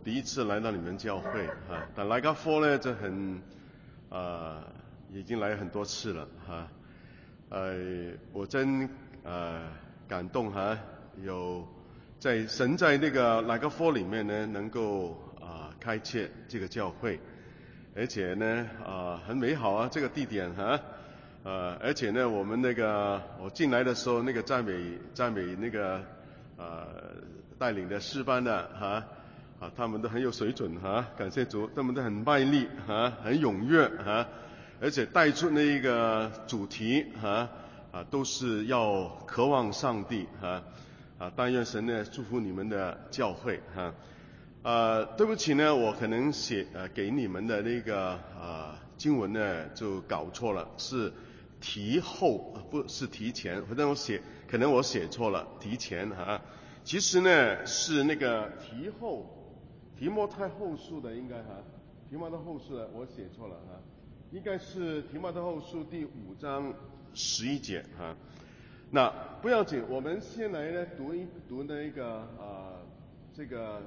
第一次来到你们教会啊，但来个佛呢，这很已经来很多次了哈。我真感动哈，有神在那个来个佛里面呢，能够开设这个教会，而且呢很美好啊，这个地点哈。而且呢，我们我进来的时候，那个赞美那个带领的诗班的他们都很有水准感谢主，他们都很卖力很踊跃而且带出那一个主题都是要渴望上帝但愿神呢祝福你们的教会对不起呢，我可能给你们的那个经文呢就搞错了，是提后不是提前，可能我写错了，提前其实呢是那个提后，提摩太后书的应该提摩太后书的我写错了应该是提摩太后书第5章11节那不要紧，我们先来呢读一读那个这个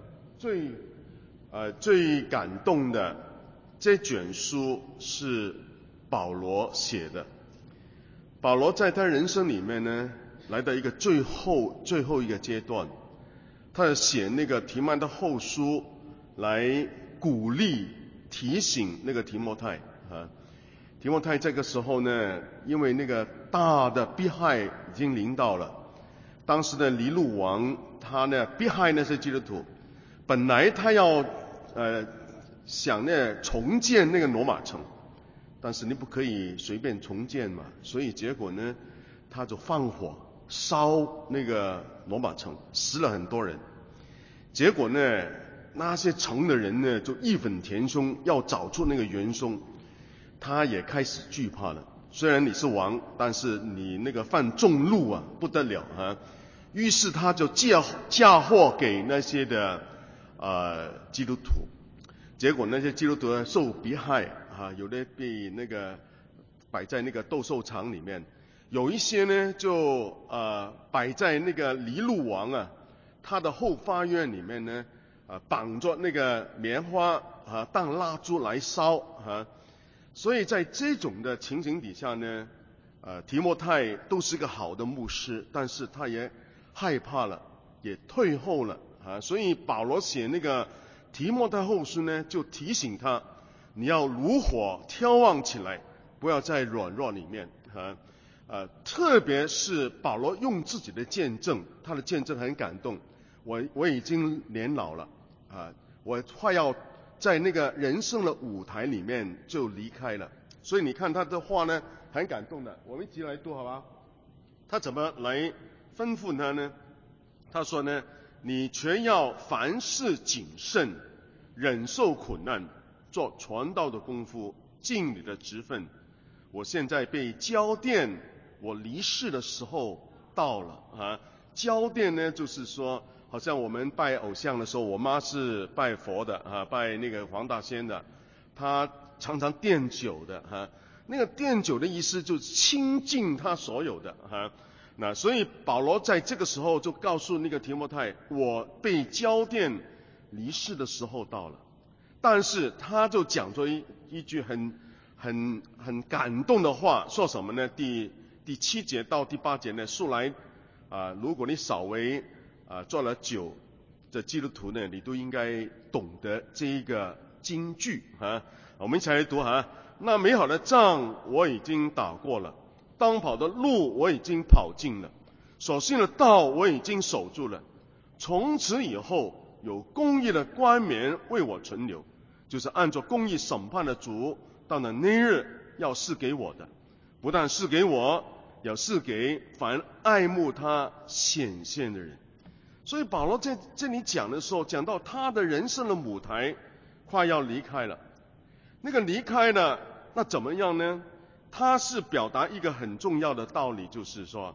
最感动的这卷书是保罗写的。保罗在他人生里面呢，来到一个最后一个阶段，他写那个提摩太后书来鼓励提醒那个提摩太提摩太这个时候呢，因为那个大的迫害已经临到了，当时的尼禄王他呢迫害那些基督徒，本来他要想呢重建那个罗马城，但是你不可以随便重建嘛，所以结果呢，他就放火烧那个罗马城，死了很多人。结果呢，那些城的人呢就义愤填膺，要找出那个元凶。他也开始惧怕了，虽然你是王，但是你那个犯众怒不得了于是他就嫁祸给那些的基督徒。结果那些基督徒受迫害有的被那个摆在那个斗兽场里面，有一些呢就摆在那个尼禄王他的后花园里面呢绑着那个棉花当蜡烛来烧所以在这种的情形底下呢提摩太都是个好的牧师，但是他也害怕了，也退后了所以保罗写那个提摩太后书呢，就提醒他，你要如火挑旺起来，不要在软弱里面特别是保罗用自己的见证，他的见证很感动。我已经年老了我快要在那个人生的舞台里面就离开了，所以你看他的话呢很感动的，我们一起来读好吧。他怎么来吩咐他呢？他说呢，你全要凡事谨慎，忍受苦难，做传道的功夫，尽你的职分。我现在被交奠，我离世的时候到了交奠呢就是说，好像我们拜偶像的时候，我妈是拜佛的拜那个黄大仙的，她常常奠酒的那个奠酒的意思就是倾尽他所有的那所以保罗在这个时候就告诉那个提摩太，我被交奠离世的时候到了。但是他就讲出一句很感动的话，说什么呢？第7节到第8节呢，素来如果你稍微做了酒的基督徒呢，你都应该懂得这一个金句我们一起来读那美好的仗我已经打过了，当跑的路我已经跑尽了，所信的道我已经守住了，从此以后有公义的冠冕为我存留，就是按照公义审判的主到了那日要赐给我的，不但赐给我，要赐给凡爱慕他显现的人。所以保罗在这里讲的时候，讲到他的人生的舞台快要离开了，那个离开了那怎么样呢？他是表达一个很重要的道理，就是说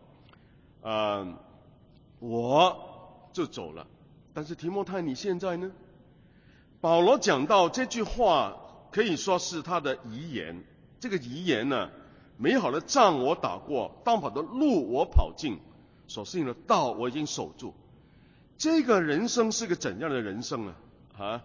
我就走了，但是提摩太你现在呢？保罗讲到这句话可以说是他的遗言，这个遗言呢，美好的仗我打过，当跑的路我跑尽，所信的道我已经守住。这个人生是个怎样的人生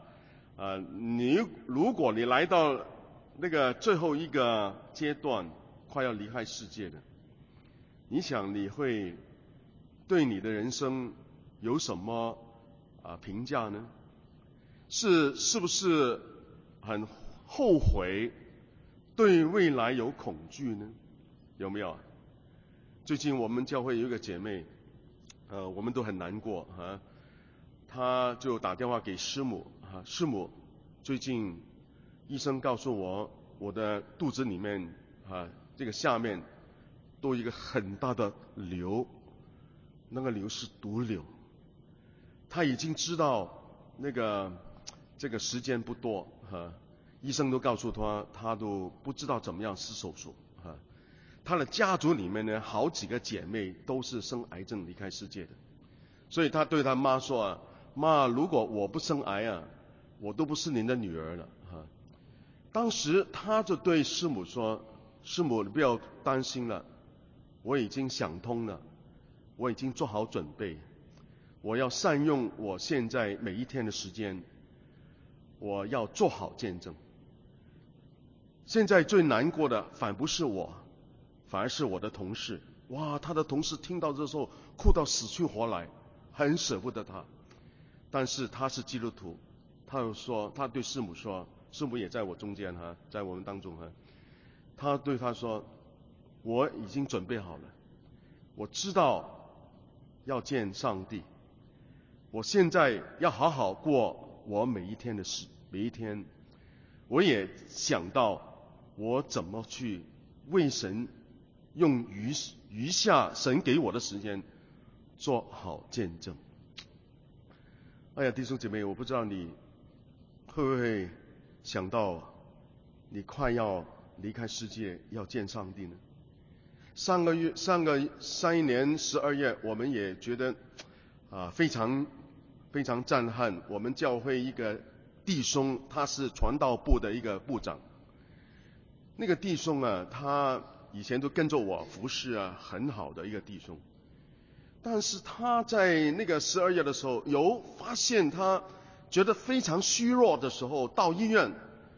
如果你来到那个最后一个阶段，快要离开世界的，你想你会对你的人生有什么评价呢？是不是很后悔，对未来有恐惧呢？有没有？最近我们教会有一个姐妹，我们都很难过她就打电话给师母师母，最近医生告诉我的肚子里面这个下面都有一个很大的瘤，那个瘤是毒瘤。她已经知道这个时间不多医生都告诉她都不知道怎么样施手术她的家族里面呢，好几个姐妹都是生癌症离开世界的，所以她对她妈说妈，如果我不生癌我都不是您的女儿了当时她就对师母说，师母你不要担心了，我已经想通了，我已经做好准备，我要善用我现在每一天的时间，我要做好见证。现在最难过的反不是我，反而是我的同事。哇，他的同事听到这时候哭到死去活来，很舍不得他。但是他是基督徒，他对师母说，师母也在我中间在我们当中他对他说，我已经准备好了，我知道要见上帝，我现在要好好过我每一天的事，每一天，我也想到我怎么去为神用余下神给我的时间做好见证。哎呀，弟兄姐妹，我不知道你会不会想到你快要离开世界要见上帝呢？上一年12月，我们也觉得非常非常震撼。我们教会一个弟兄，他是传道部的一个部长。那个弟兄他以前都跟着我服侍很好的一个弟兄。但是他在那个12月的时候，有发现他觉得非常虚弱的时候，到医院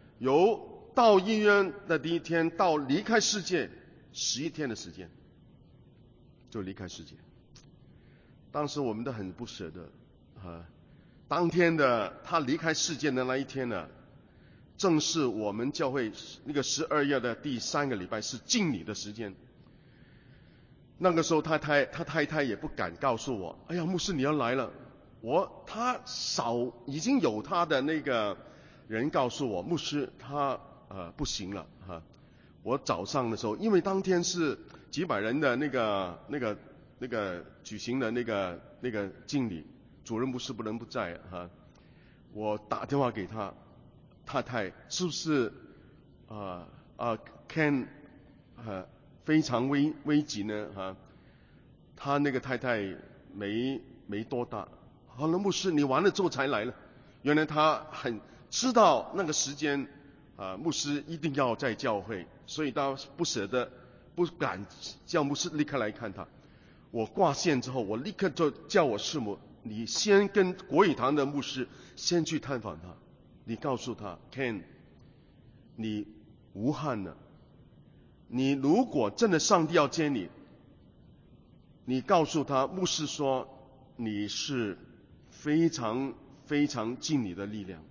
的第一天到离开世界11天的时间就离开世界。当时我们都很不舍得当天的他离开世界的那一天呢，正是我们教会那个12月的第3个礼拜是敬礼的时间。那个时候他太太也不敢告诉我，哎呀，牧师你要来了。他已经有他的那个人告诉我，牧师他不行了我早上的时候，因为当天是几百人的那个举行的那个敬礼，主任牧师不能不在我打电话给他太太，是不是Ken非常危急呢他那个太太没多大。好了，牧师你完了之后才来了。原来他很知道那个时间牧师一定要在教会，所以他不舍得不敢叫牧师立刻来看他。我挂线之后，我立刻就叫我师母，你先跟国语堂的牧师先去探访他，你告诉他 Ken 你无憾了，你如果真的上帝要接你，你告诉他牧师说你是非常非常尽你的力量。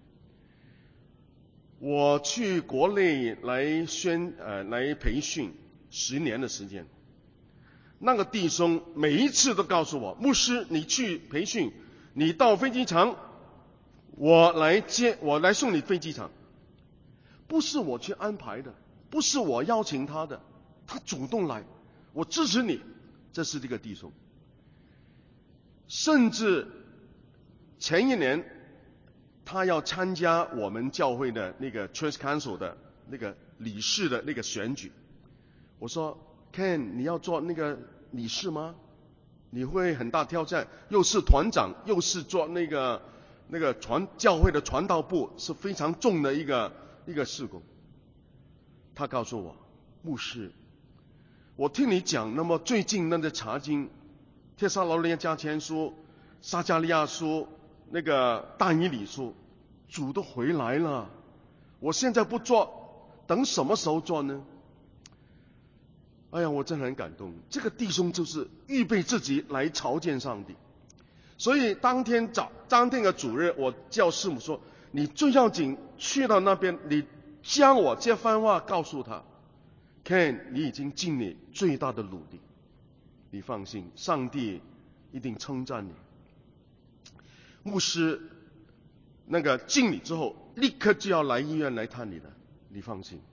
我去国内来培训10年的时间，那个弟兄每一次都告诉我，牧师你去培训，你到飞机场我来送你飞机场。不是我去安排的，不是我邀请他的，他主动来，我支持你。这是这个弟兄。甚至前一年他要参加我们教会的那个 Church Council 的那个理事的那个选举。我说 Ken 你要做那个理事吗？你会很大挑战，又是团长，又是做那个教会的传道部，是非常重的一个事工。他告诉我，牧师，我听你讲，那么最近那个查经，帖撒罗尼迦前书、撒迦利亚书、那个但以理书， 主都回来了，我现在不做，等什么时候做呢？哎呀，我真的很感动。这个弟兄就是预备自己来朝见上帝。所以当天的主日，我叫师母说，你最要紧去到那边，你将我这番话告诉他，看你已经尽你最大的努力，你放心，上帝一定称赞你。牧师那个敬礼之后，立刻就要来医院来看你的，你放心。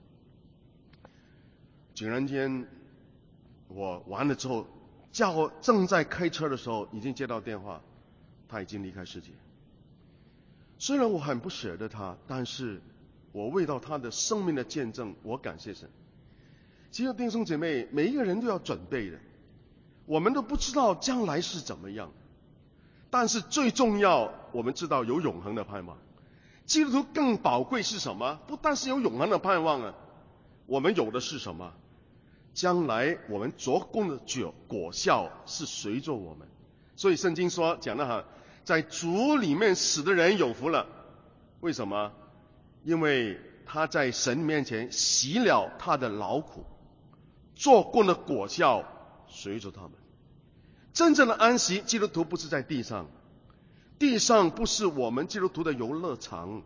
竟然间我完了之后，正在开车的时候，已经接到电话，他已经离开世界。虽然我很不舍得他，但是我为到他的生命的见证，我感谢神。其实弟兄姐妹，每一个人都要准备的，我们都不知道将来是怎么样，但是最重要，我们知道有永恒的盼望。基督徒更宝贵是什么？不但是有永恒的盼望啊，我们有的是什么？将来我们做工的果效是随着我们。所以圣经说讲得好，在主里面死的人有福了。为什么？因为他在神面前洗了他的劳苦，做工的果效随着他们。真正的安息，基督徒不是在地上，地上不是我们基督徒的游乐场。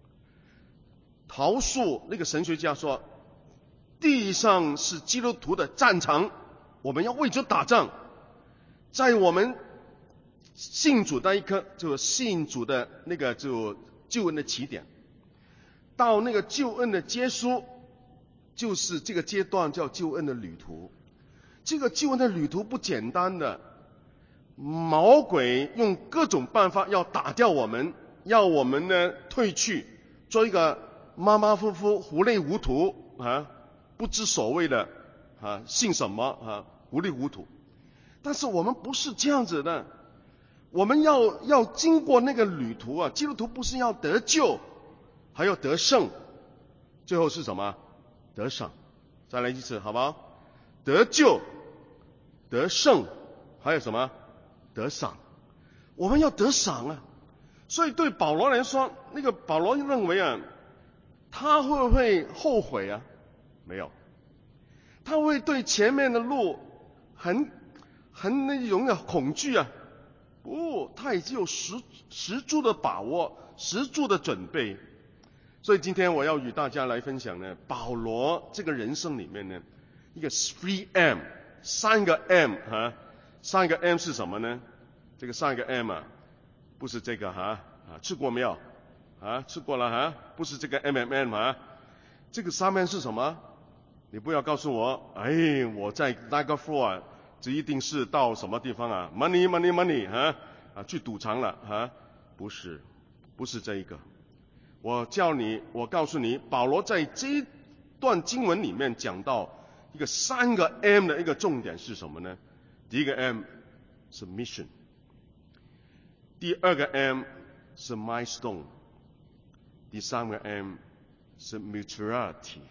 陶树那个神学家说，地上是基督徒的战场，我们要为主打仗。在我们信主那一刻，就信主的那个就救恩的起点，到那个救恩的结束，就是这个阶段叫救恩的旅途。这个救恩的旅途不简单的，魔鬼用各种办法要打掉我们，要我们呢退去，做一个马马虎虎、糊里糊涂啊，不知所谓的啊，信什么啊，糊里糊涂。但是我们不是这样子的，我们要经过那个旅途啊。基督徒不是要得救，还要得胜，最后是什么？得赏。再来一次好不好？得救、得胜，还有什么？得赏。我们要得赏啊。所以对保罗来说，那个保罗认为啊，他会不会后悔啊？没有。他会对前面的路很那种的恐惧啊？不，他已经有十足的把握，十足的准备。所以今天我要与大家来分享呢，保罗这个人生里面呢，一个 3M， 三个 M 啊，三个 M 是什么呢？这个三个 M 啊，不是这个吃过没有？吃过了不是这个 MMM 这个3M是什么？你不要告诉我，我在那个 floor 这一定是到什么地方啊 ？Money 去赌场了不是这一个。我告诉你，保罗在这一段经文里面讲到一个3个 M 的一个重点是什么呢？第一个 M 是 mission， 第二个 M 是 milestone， 第三个 M 是 maturity。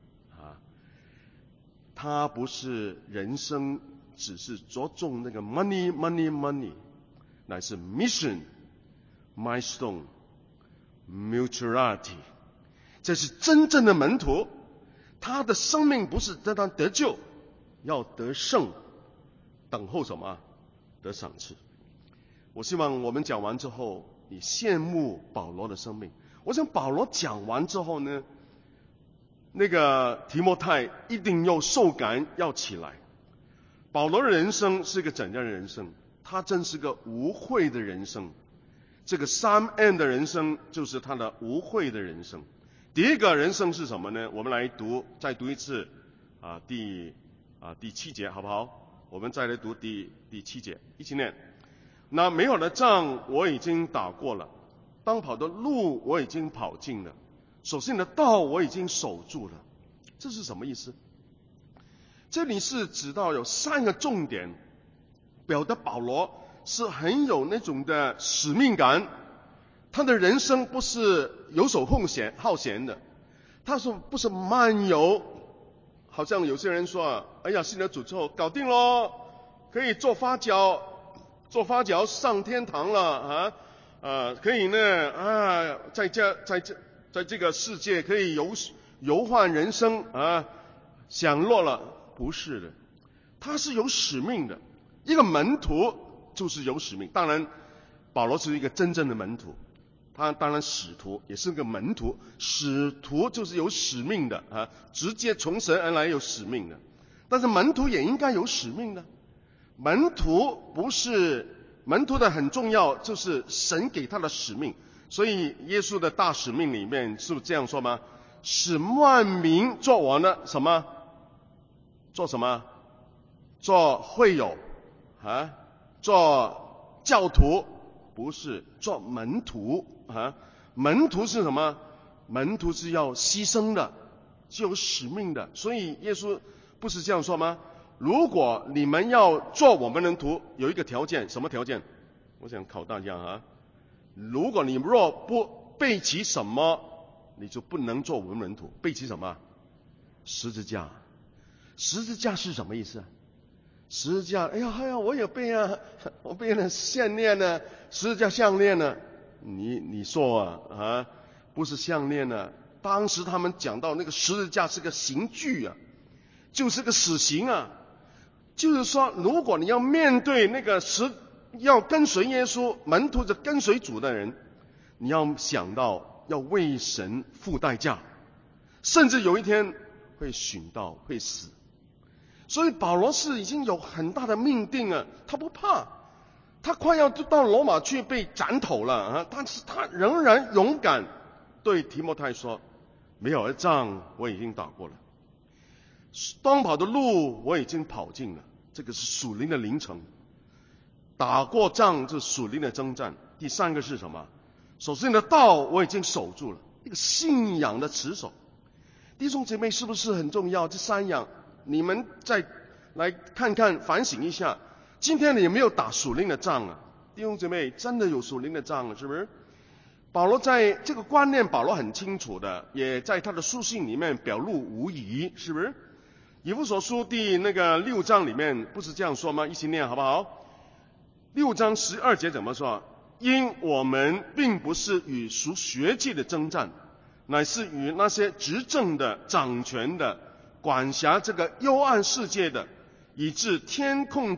他不是人生只是着重那个 money， 乃是 mission、milestone、maturity， 这是真正的门徒。他的生命不是单单得救，要得胜，等候什么？得赏赐。我希望我们讲完之后，你羡慕保罗的生命。我想保罗讲完之后呢，那个提摩太一定要受感，要起来。保罗的人生是个怎样的人生？他真是个无悔的人生。这个3M 的人生就是他的无悔的人生。第一个人生是什么呢？我们来再读一次第7节好不好？我们再来读第7节，一起念。那美好的仗我已经打过了，当跑的路我已经跑尽了，所信的道我已经守住了。这是什么意思？这里是指到有3个重点，表达保罗是很有那种的使命感。他的人生不是游手好闲的，他说不是漫游，好像有些人说信了主之后搞定咯，可以做发脚上天堂了可以呢在这个世界可以游换人生享乐了，不是的，他是有使命的。一个门徒就是有使命，当然保罗是一个真正的门徒，他当然使徒也是个门徒，使徒就是有使命的直接从神而来有使命的，但是门徒也应该有使命的。门徒的很重要，就是神给他的使命。所以耶稣的大使命里面是不是这样说吗？使万民做我的什么？做什么？做会友做教徒，不是做门徒门徒是什么？门徒是要牺牲的，是有使命的。所以耶稣不是这样说吗？如果你们要做我们的门徒，有一个条件，什么条件？我想考大家如果你若不背起什么，你就不能做我们门徒。背起什么？十字架。十字架是什么意思？十字架，哎呀，我也背我背了项链呢，十字架项链呢。你说不是项链呢？当时他们讲到那个十字架是个刑具就是个死刑就是说，如果你要面对那个要跟随耶稣，门徒是跟随主的人，你要想到要为神付代价，甚至有一天会殉道，会死。所以保罗是已经有很大的命定他不怕，他快要到罗马去被斩头了但是他仍然勇敢对提摩太说，没有一仗我已经打过了，当跑的路我已经跑尽了。这个是属灵的凌晨，打过仗就是属灵的征战。第三个是什么？首先的道我已经守住了，一个信仰的持守。弟兄姐妹，是不是很重要？这三样你们再来看看，反省一下，今天你有没有打属灵的仗弟兄姐妹，真的有属灵的仗是不是？保罗在这个观念，保罗很清楚的，也在他的书信里面表露无遗，是不是？以弗所书第6章里面不是这样说吗？一起念好不好？6章12节怎么说？因我们并不是与属血气的征战，乃是与那些执政的、掌权的、管辖这个幽暗世界的，以致天空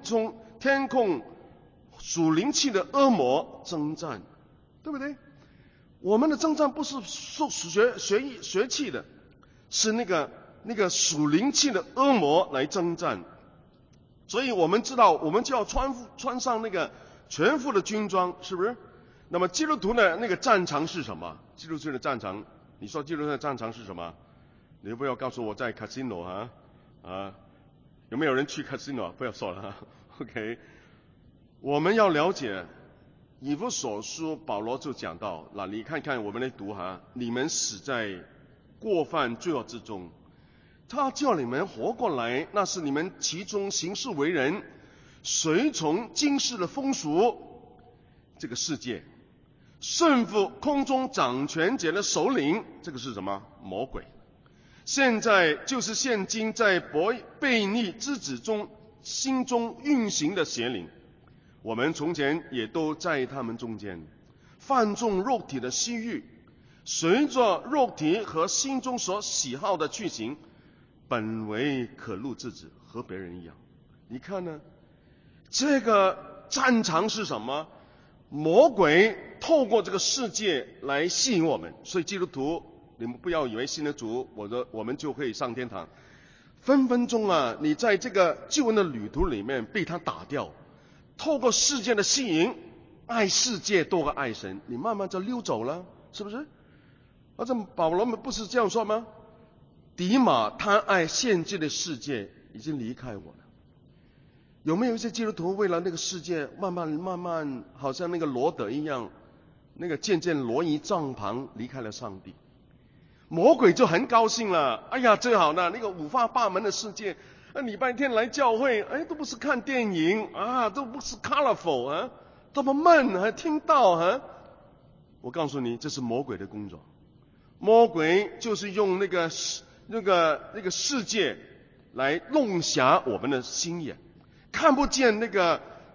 属灵气的恶魔征战，对不对？我们的征战不是属血气的，是那个属灵气的恶魔来征战。所以我们知道，我们就要穿上那个全副的军装，是不是？那么基督徒的那个战场是什么？基督徒的战场，你说基督徒的战场是什么？你不要告诉我在 casino 有没有人去 casino 不要说了OK， 我们要了解以弗所书，保罗就讲到，那你看看我们来读你们死在过犯罪恶之中，他叫你们活过来，那是你们其中行事为人，随从今世的风俗，这个世界，顺服空中掌权者的首领，这个是什么？魔鬼。现在就是现今在悖逆之子中心中运行的邪灵。我们从前也都在他们中间，放纵肉体的私欲，随着肉体和心中所喜好的去行，本为可怒之子，和别人一样。你看呢？这个战场是什么？魔鬼透过这个世界来吸引我们。所以基督徒，你们不要以为信了主，我们就可以上天堂。分分钟你在这个救恩的旅途里面被他打掉，透过世界的吸引，爱世界多过爱神，你慢慢就溜走了，是不是？而这保罗们不是这样说吗？迪马贪爱现今的世界，已经离开我了。有没有一些基督徒为了那个世界，慢慢，好像那个罗德一样，那个渐渐挪移帐篷，离开了上帝？魔鬼就很高兴了，哎呀，最好呢，那个五花八门的世界，礼拜天来教会，都不是看电影都不是 colorful 这么闷，还听到我告诉你，这是魔鬼的工作。魔鬼就是用那个世界来弄瞎我们的心眼，看不见那个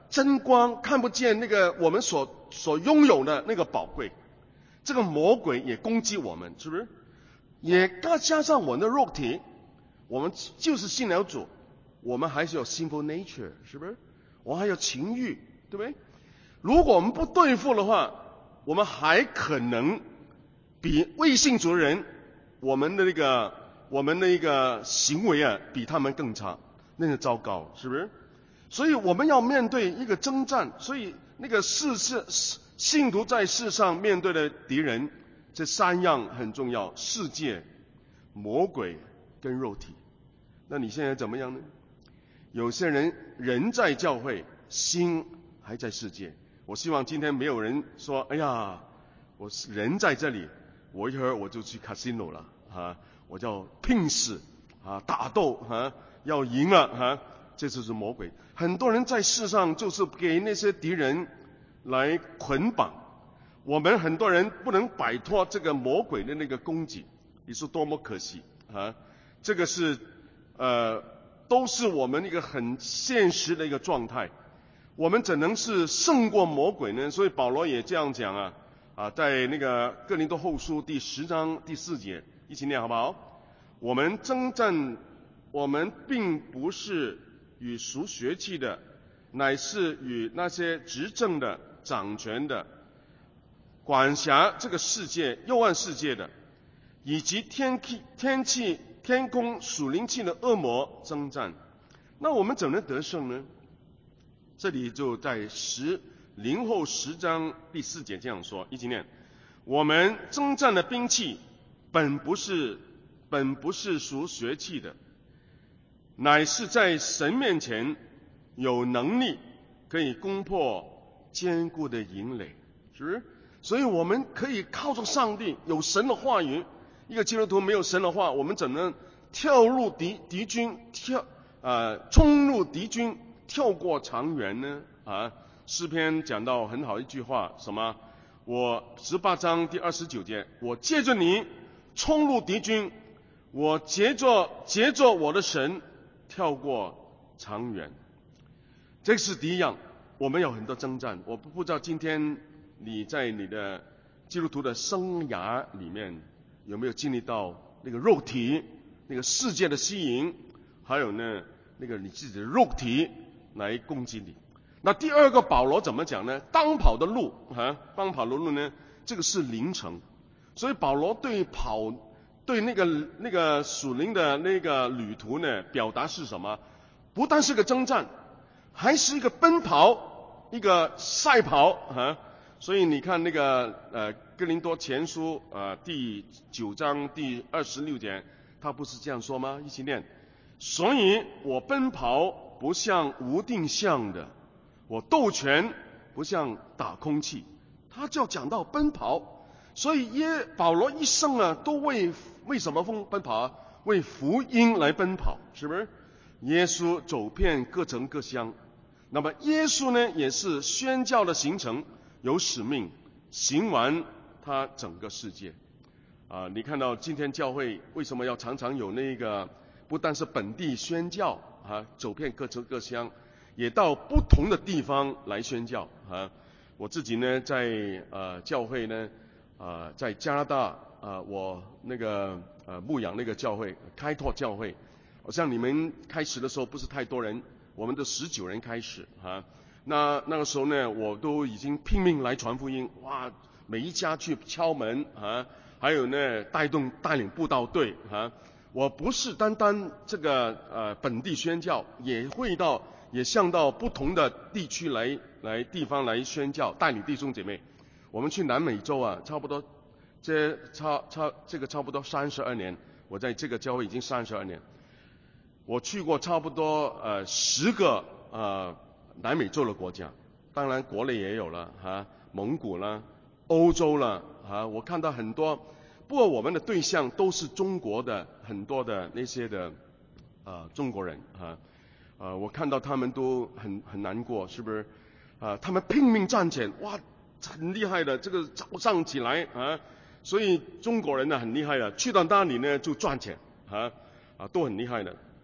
真光，看不见那个我们所拥有的那个宝贵。这个魔鬼也攻击我们，是不是？也加上我们的肉体，我们就是信了主，我们还是有 sinful nature， 是不是？我们还有情欲，对不对？如果我们不对付的话，我们还可能比未信主的人，我们的一个行为啊，比他们更差，那个糟糕，是不是？所以我们要面对一个征战，所以那个信徒在世上面对的敌人，这三样很重要：世界、魔鬼跟肉体。那你现在怎么样呢？有些人在教会，心还在世界。我希望今天没有人说：“哎呀，我人在这里，我一会儿我就去 casino 了啊，我就要拼死啊，打斗啊，要赢了啊。”这就是魔鬼。很多人在世上就是给那些敌人来捆绑。我们很多人不能摆脱这个魔鬼的那个攻击，你说多么可惜啊！这个是都是我们一个很现实的一个状态。我们怎能是胜过魔鬼呢？所以保罗也这样讲在那个哥林多后书第10章第4节，一起念好不好？我们征战，我们并不是与属血气的，乃是与那些执政的、掌权的、管辖这个世界、幽暗世界的，以及天空属灵气的恶魔征战。那我们怎么能得胜呢？这里就在林后10章第4节这样说，一起念：我们征战的兵器本不是属血气的，乃是在神面前有能力，可以攻破坚固的营垒，是不是？所以我们可以靠着上帝，有神的话语。一个基督徒没有神的话，我们怎能跳入敌军，冲入敌军，跳过长垣呢？诗篇讲到很好一句话，什么？我18章第29节，我借着你冲入敌军，我借着我的神跳过长垣。这是第一样，我们有很多征战。我不知道今天你在你的基督徒的生涯里面有没有经历到那个肉体、那个世界的吸引，还有呢那个你自己的肉体来攻击你。那第二个保罗怎么讲呢？当跑的路呢，这个是灵程。所以保罗对那个属灵的那个旅途呢，表达是什么？不但是个征战，还是一个奔跑，一个赛跑所以你看那个哥林多前书第9章第26节，他不是这样说吗？一起念：所以我奔跑不像无定向的，我斗拳不像打空气。他就讲到奔跑，所以保罗一生都为什么奔跑为福音来奔跑，是不是？耶稣走遍各城各乡，那么耶稣呢也是宣教的行程，有使命，行完他整个世界你看到今天教会为什么要常常有那个不但是本地宣教走遍各城各乡，也到不同的地方来宣教我自己呢在教会呢在加拿大我那个牧养那个教会开拓教会，好像你们开始的时候不是太多人，我们都19人开始那个时候呢，我都已经拼命来传福音，哇，每一家去敲门还有呢带领布道队我不是单这个本地宣教，也向到不同的地区地方来宣教，带领弟兄姐妹。我们去南美洲差不多这个差不多32年，我在这个教会已经32年，我去过差不多10个南美洲的国家，当然国内也有了蒙古啦、欧洲啦我看到很多，不过我们的对象都是中国的很多的那些的中国人我看到他们都很难过，是不是他们拼命赚钱，哇，很厉害的，这个早上起来所以中国人呢很厉害的，去到那里呢就赚钱都很厉害的。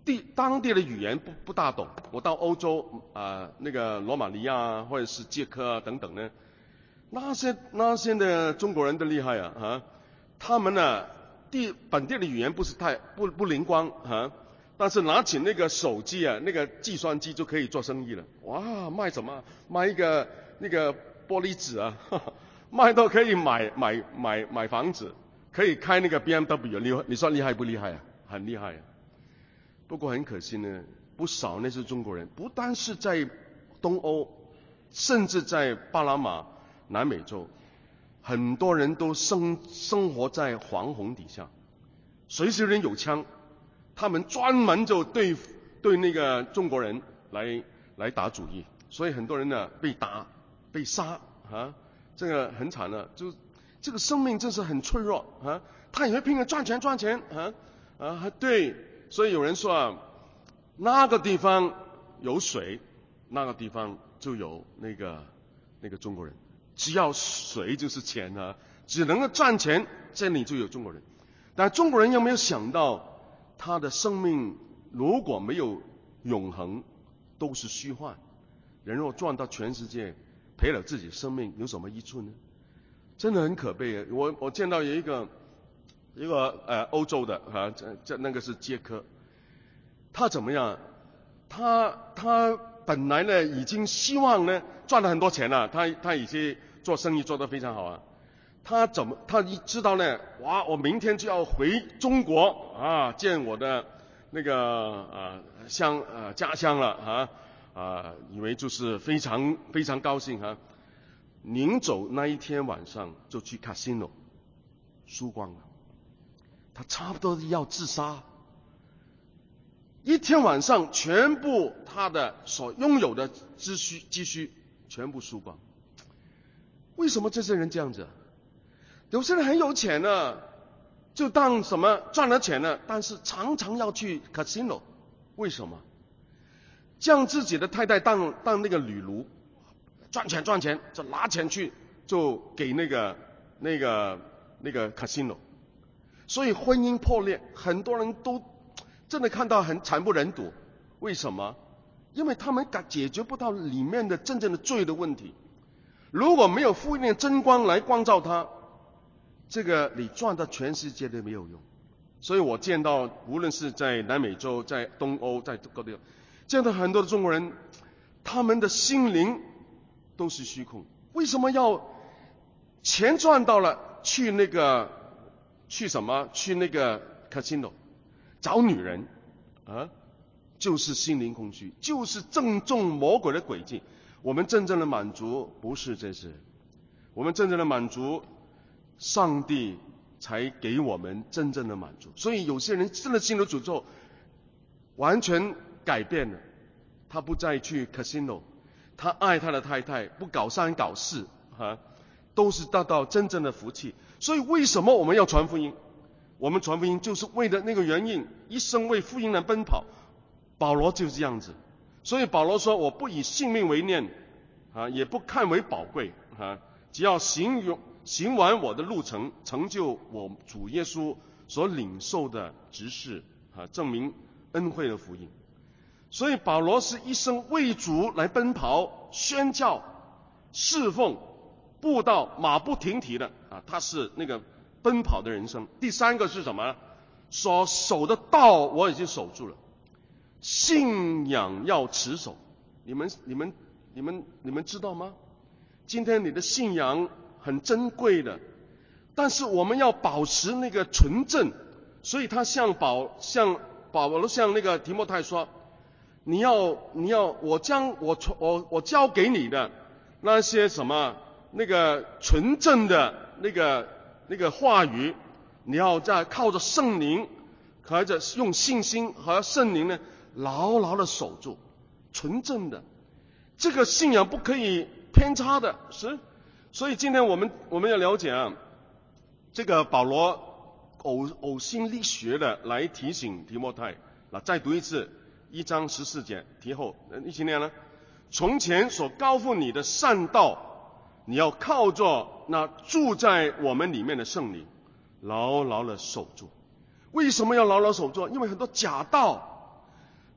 当地的语言不大懂。我到欧洲那个罗马尼亚或者是捷克等等呢，那些的中国人的厉害他们呢本地的语言不是太不灵光但是拿起那个手机那个计算机就可以做生意了。哇，卖什么？卖一个那个玻璃纸卖到可以买房子，可以开那个 BMW， 你说厉害不厉害很厉害不过很可惜呢，不少那些中国人，不单是在东欧，甚至在巴拿马、南美洲，很多人都生活在黄洪底下，随时人有枪，他们专门就对那个中国人来打主意，所以很多人呢被打、被杀这个很惨了。就这个生命真是很脆弱他也会拼命赚钱对。所以有人说那个地方有水，那个地方就有那个中国人。只要水就是钱只能够赚钱，这里就有中国人。但中国人有没有想到，他的生命如果没有永恒，都是虚幻。人若赚到全世界，赔了自己生命，有什么益处呢？真的很可悲。我见到有一个欧洲的那个是捷克，他怎么样？他本来呢已经希望呢赚了很多钱了，他已经做生意做得非常好他一知道呢，哇，我明天就要回中国见我的那个家乡了以为就是非常非常高兴临走那一天晚上就去 casino 输光了，他差不多要自杀。一天晚上全部他的所拥有的积蓄全部输光。为什么这些人这样子？有些人很有钱就当什么赚了钱了，但是常常要去 casino， 为什么？将自己的太太当那个女奴，赚钱就拿钱去就给那个 casino， 所以婚姻破裂，很多人都真的看到很惨不忍睹。为什么？因为他们解决不到里面的真正的罪的问题。如果没有福音的真光来光照他，这个你赚到全世界都没有用。所以我见到无论是在南美洲、在东欧、在各地，见到很多的中国人，他们的心灵都是虚空。为什么要钱赚到了去那个 casino 找女人就是心灵空虚，就是正中魔鬼的诡计。我们真正的满足不是这些，我们真正的满足，上帝才给我们真正的满足。所以有些人真的信了主之后，完全改变了，他不再去 casino， 他爱他的太太，不搞三搞四都是得到真正的福气。所以为什么我们要传福音？我们传福音就是为了那个原因，一生为福音来奔跑。保罗就是这样子。所以保罗说，我不以性命为念也不看为宝贵只要行完我的路程，成就我主耶稣所领受的职事证明恩惠的福音。所以保罗是一生为主来奔跑，宣教、侍奉、布道，马不停蹄的他是那个奔跑的人生。第三个是什么？所守的道我已经守住了。信仰要持守，你们知道吗？今天你的信仰很珍贵的，但是我们要保持那个纯正。所以他向保罗向那个提摩太说，你要我交给你的那些什么那个纯正的那个话语，你要在靠着圣灵和着用信心和圣灵呢牢牢的守住纯正的这个信仰，不可以偏差的。是，所以今天我们要了解这个保罗呕心沥血的来提醒提摩太。再读一次1章14节，题后一起念了。从前所高付你的善道，你要靠着那住在我们里面的圣灵牢牢的守住。为什么要牢牢守住？因为很多假道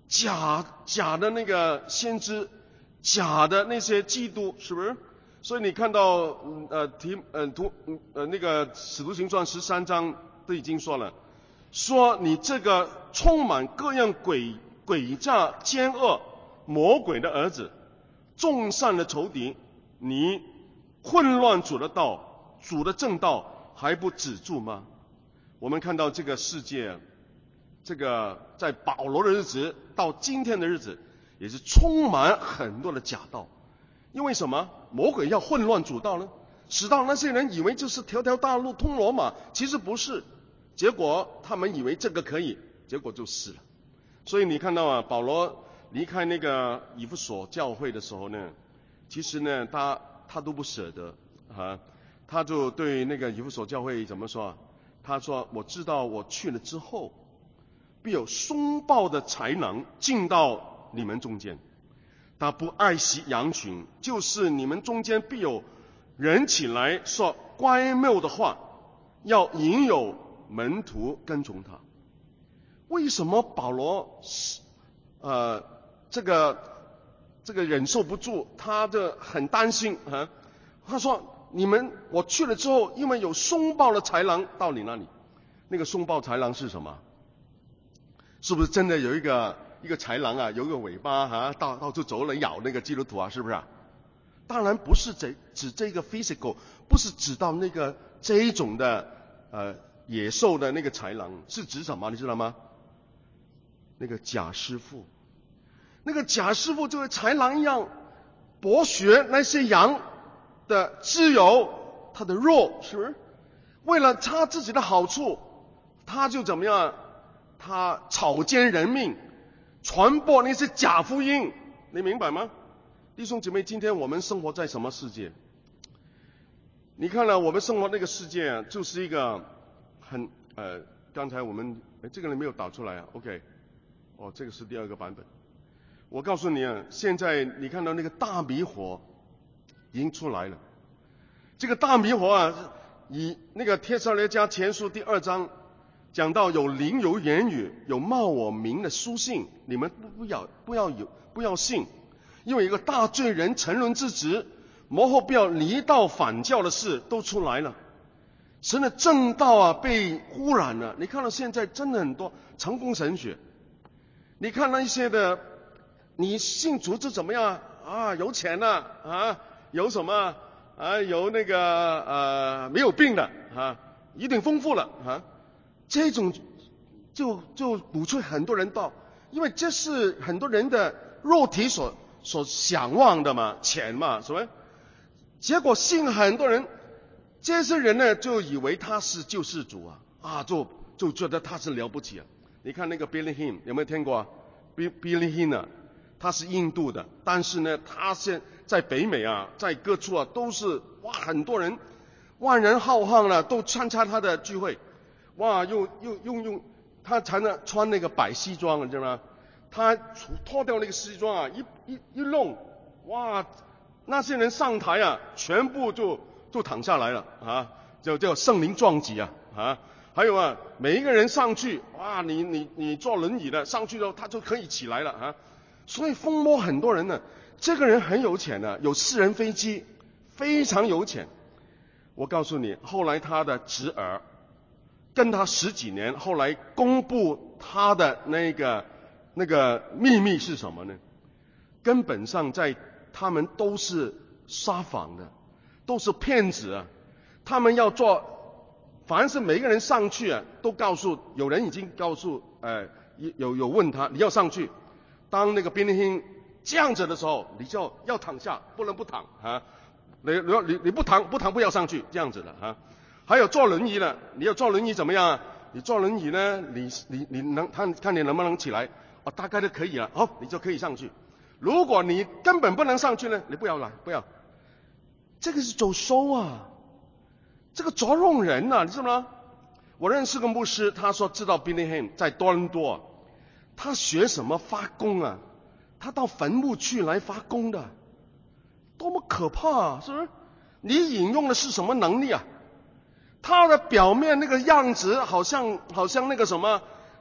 假的那个先知，假的那些基督，是不是？所以你看到那个使徒行传13章都已经说了，说你这个充满各样诡诈奸恶魔鬼的儿子，众善的仇敌，你混乱主的道，主的正道还不止住吗？我们看到这个世界，这个在保罗的日子到今天的日子，也是充满很多的假道。因为什么？魔鬼要混乱主道呢，使到那些人以为就是条条大路通罗马，其实不是。结果他们以为这个可以，结果就死了。所以你看到保罗离开那个以弗所教会的时候呢，其实呢他都不舍得他就对那个以弗所教会怎么说？他说：“我知道我去了之后，必有凶暴的豺狼进到你们中间。他不爱惜羊群，就是你们中间必有人起来说乖谬的话，要引诱门徒跟从他。”为什么保罗这个忍受不住，他就很担心他说：“我去了之后，因为有凶暴的豺狼到你那里。”那个凶暴豺狼是什么？是不是真的有一个豺狼有一个尾巴到处走来咬那个基督徒是不是当然不是指这个 physical， 不是指到这一种的野兽的那个豺狼，是指什么你知道吗？那个假师傅，那个假师傅就跟豺狼一样剥削那些羊的自由，他的肉，是不是？为了他自己的好处，他就怎么样？他草菅人命，传播那些假福音，你明白吗？弟兄姐妹，今天我们生活在什么世界？你看了我们生活那个世界就是一个很刚才我们这个人没有导出来OK， 这个是第二个版本。我告诉你现在你看到那个大迷火已经出来了。这个大迷火以那个帖撒罗尼迦前书第2章讲到有灵有言语有冒我名的书信，你们不要信，因为一个大罪人沉沦之职，末后必要离道反教的事都出来了。神的正道被污染了。你看到现在真的很多成功神学，你看那些的，你信主就怎么样有钱有什么有那个没有病的一定丰富了这种就鼓吹很多人到，因为这是很多人的肉体所想望的嘛，钱嘛，是吧？结果信很多人，这些人呢就以为他是救世主就觉得他是了不起你看那个 Billy Hinn 有没有听过Billy Hinn 他是印度的，但是呢他现在北美在各处都是很多人万人浩瀚了，都参加他的聚会用他才能穿那个白西装，你知道吗？他脱掉那个西装一弄那些人上台全部就躺下来了叫圣灵撞击还有每一个人上去你坐轮椅的上去之后他就可以起来了所以疯魔很多人呢。这个人很有钱有私人飞机，非常有钱。我告诉你，后来他的侄儿跟他10几年，后来公布他的那个秘密是什么呢？根本上他们都是撒谎的，都是骗子他们要做，凡是每个人上去都告诉，有人已经告诉有问他你要上去，当那个宾利亨这样子的时候，你就要躺下，不能不躺你不躺不要上去，这样子的还有坐轮椅的，你要坐轮椅怎么样你坐轮椅呢，你能看你能不能起来大概都可以了你就可以上去。如果你根本不能上去呢，你不要来，不要。这个是走收这个捉弄人你知道吗？我认识个牧师，他说知道 Billy Hinn 在多伦多他学什么发功他到坟墓去来发功的，多么可怕是不是？你引用的是什么能力他的表面那个样子好像那个什么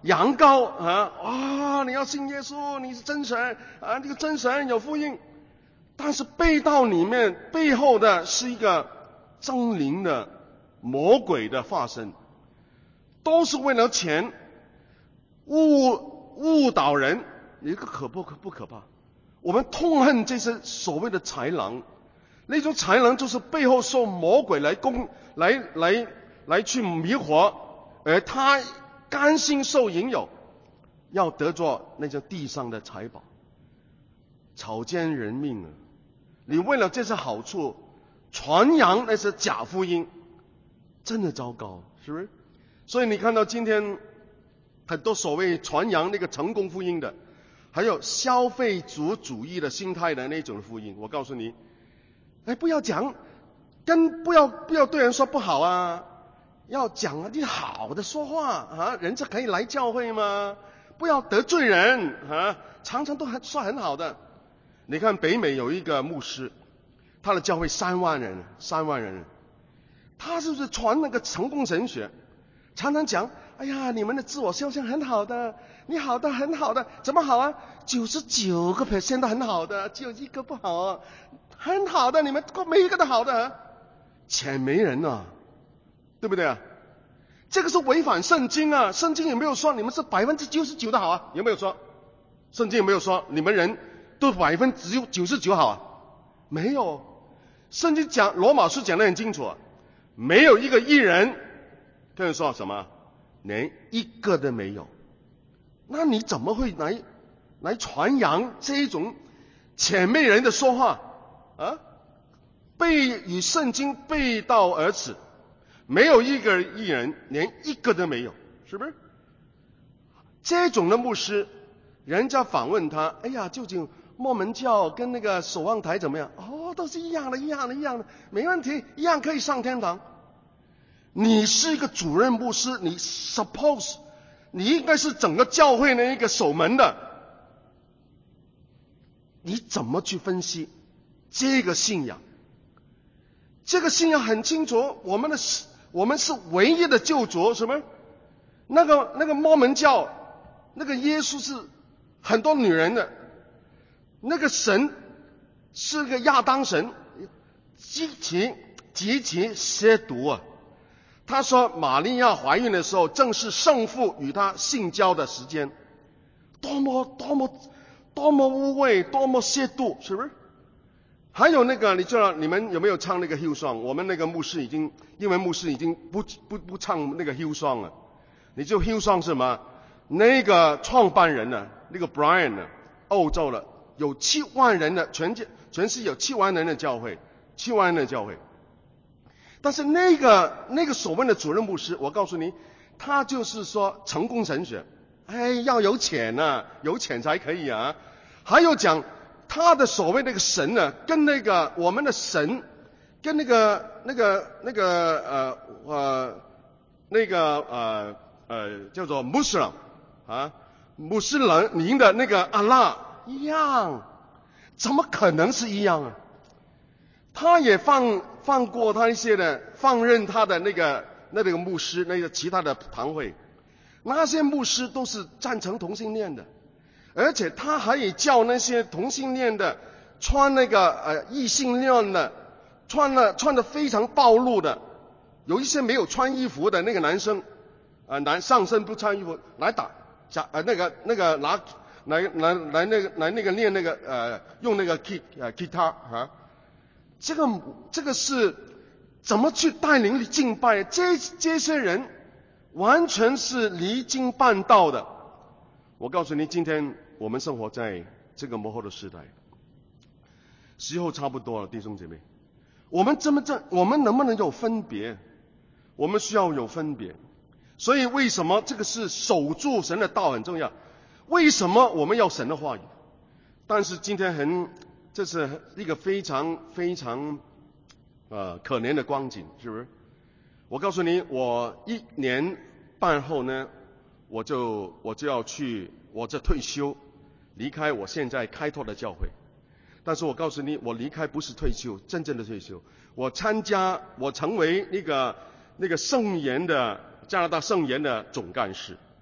羊羔啊，你要信耶稣，你是真神啊，这个真神有福音。但是背道里面背后的是一个狰狞的魔鬼的化身，都是为了钱，误导人。一个可不可怕？我们痛恨这些所谓的豺狼，那种豺狼就是背后受魔鬼来去迷惑，而他甘心受引诱，要得着那些地上的财宝，草菅人命啊！你为了这些好处传扬那些假福音，真的糟糕，是不是？所以你看到今天很多所谓传扬那个成功福音的，还有消费主义的心态的那种福音，我告诉你，不要讲，不要对人说不好啊，要讲啲好的说话啊，人家可以来教会吗？不要得罪人啊，常常都说很好的。你看北美有一个牧师，他的教会3万人，他是不是传那个成功神学？常常讲，哎呀，你们的自我肖像很好的，你好的很好的，怎么好啊？99% 都很好的，只有1个不好啊，很好的，你们每一个都好的，钱没人啊，对不对啊？这个是违反圣经啊！圣经有没有说你们是99%的好啊？有没有说？圣经有没有说你们人都99%好啊？没有。圣经讲罗马书讲得很清楚，没有一个义人，跟人说什么？连一个都没有。那你怎么会来传扬这种谄媚人的说话啊？与圣经背道而驰，没有一个义人，连一个都没有，是不是？这种的牧师，人家访问他，哎呀，究竟摩门教跟那个守望台怎么样？都是一样的，没问题，一样可以上天堂。你是一个主任牧师，你 suppose 你应该是整个教会的一个守门的，你怎么去分析这个信仰？这个信仰很清楚，我们是唯一的救主，什么？那个摩门教，那个耶稣是很多女人的，那个神是个亚当神，极其亵渎啊！他说玛利亚怀孕的时候，正是圣父与她性交的时间，多么污秽，多么亵渎，是不是？还有那个，你知道你们有没有唱那个 Hillsong？ 我们那个英文牧师已经不唱那个 Hillsong 了。你知道 Hillsong 是什么？那个创办人呢，那个 Brian 呢，欧洲了有7万人的全世界有7万人的教会，7万人的教会。但是那个所谓的主任牧师，我告诉你，他就是说成功神学，要有钱啊，有钱才可以啊。还有讲他的所谓那个神呢，跟那个我们的神，跟那个叫做穆斯林的那个阿拉一样，怎么可能是一样啊？他也放过他一些的，放任他的那个牧师，那个其他的堂会，那些牧师都是赞成同性恋的，而且他还也叫那些同性恋的穿那个异性恋的，穿的非常暴露的，有一些没有穿衣服的那个男生上身不穿衣服来打那个拿来那个练那个用那个 guitar 啊。这个是怎么去带领你敬拜？这些人完全是离经叛道的。我告诉你，今天我们生活在这个末后的时代，时候差不多了，弟兄姐妹，我们能不能有分别？我们需要有分别。所以为什么这个是守住神的道很重要？为什么我们要神的话语？但是今天这是一个非常非常可怜的光景，是不是？我告诉你，我1年半后呢，我就要退休，离开我现在开拓的教会。但是我告诉你，我离开不是退休，真正的退休。我成为那个圣言的加拿大圣言的总干事。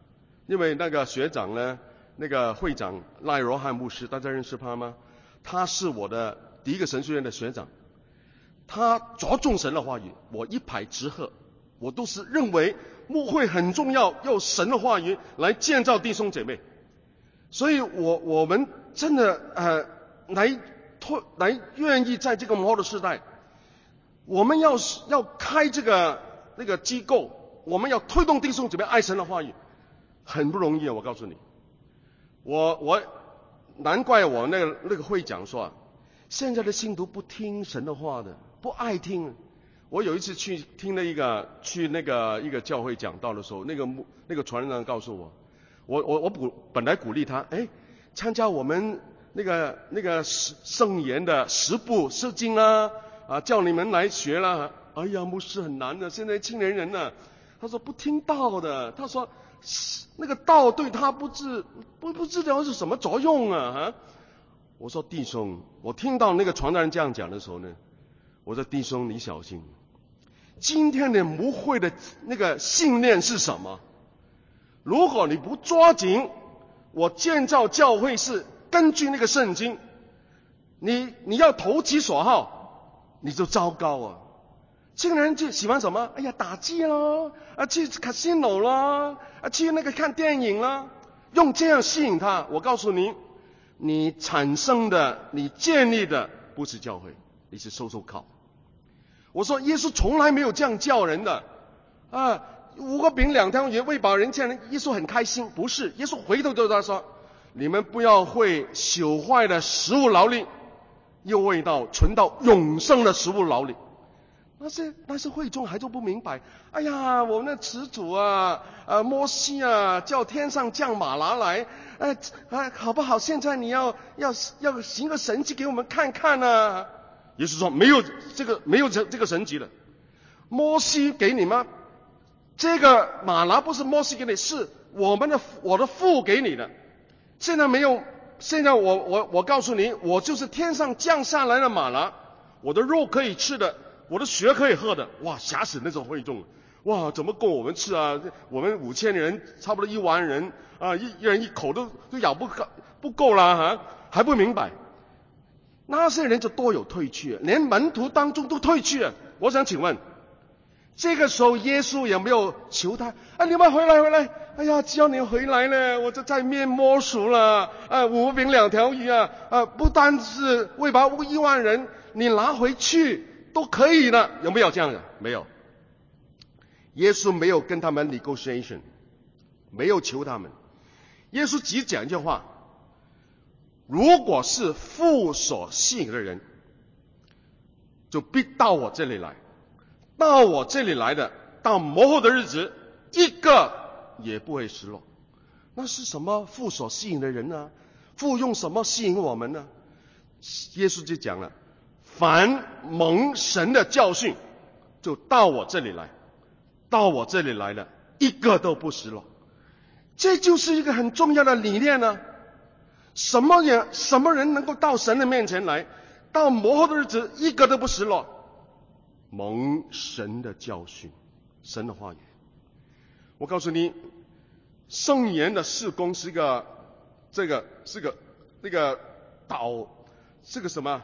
因为那个学长呢，那个会长赖罗汉牧师，大家认识他吗？他是我的第一个神学院的学长，他着重神的话语，我一拍即合，我都是认为牧会很重要，用神的话语来建造弟兄姐妹。所以我们真的来愿意在这个幕后的时代，我们要开那个机构，我们要推动弟兄姐妹爱神的话语，很不容易啊！我告诉你，我难怪我那个会讲说，现在的信徒不听神的话的，不爱听。我有一次去听了一个教会讲道的时候，那个传人告诉我本来鼓励他，参加我们那个圣言的10部诗经啊，叫你们来学啦。哎呀，牧师很难的，现在青年人呢，他说不听道的，他说那个道对他不知道是什么作用啊。我说弟兄，我听到那个传道人这样讲的时候呢，我说弟兄你小心，今天的牧会的那个信念是什么？如果你不抓紧，我建造教会是根据那个圣经，你要投其所好，你就糟糕啊！青年人就喜欢什么？哎呀，打机咯，去 casino 咯，去那个看电影咯，用这样吸引他。我告诉你，你产生的、你建立的不是教会，你是收靠。我说耶稣从来没有这样叫人的5个饼2条鱼喂饱人，这样人耶稣很开心，不是？耶稣回头对他说：你们不要为朽坏的食物劳力，又为到存到永生的食物劳力。那些会众还就不明白，哎呀，我们的始祖摩西叫天上降马拿来，好不好？现在你要行个神迹给我们看看啊！耶稣说没有这个神迹的，摩西给你吗？这个马拿不是摩西给你，是我的父给你的。现在没有，现在我告诉你，我就是天上降下来的马拿，我的肉可以吃的，我的血可以喝的。哇，吓死那种会众！哇，怎么够我们吃啊？我们5000人，差不多1万人一人一口都咬不够啦还不明白？那些人就多有退去，连门徒当中都退去了。我想请问，这个时候耶稣有没有求他？你们回来！哎呀，只要你回来了，我就在面摸熟了。5饼2条鱼不单是喂饱1万人，你拿回去都可以的。有没有这样的？没有。耶稣没有跟他们 negotiation， 没有求他们。耶稣只讲一句话：如果是父所吸引的人，就必到我这里来。到我这里来的，到末后的日子，一个也不会失落。那是什么父所吸引的人呢？父用什么吸引我们呢？耶稣就讲了：凡蒙神的教训，就到我这里来。到我这里来了，一个都不失落。这就是一个很重要的理念呢。什么人能够到神的面前来，到末后的日子，一个都不失落？蒙神的教训，神的话语。我告诉你，圣言的事工是个什么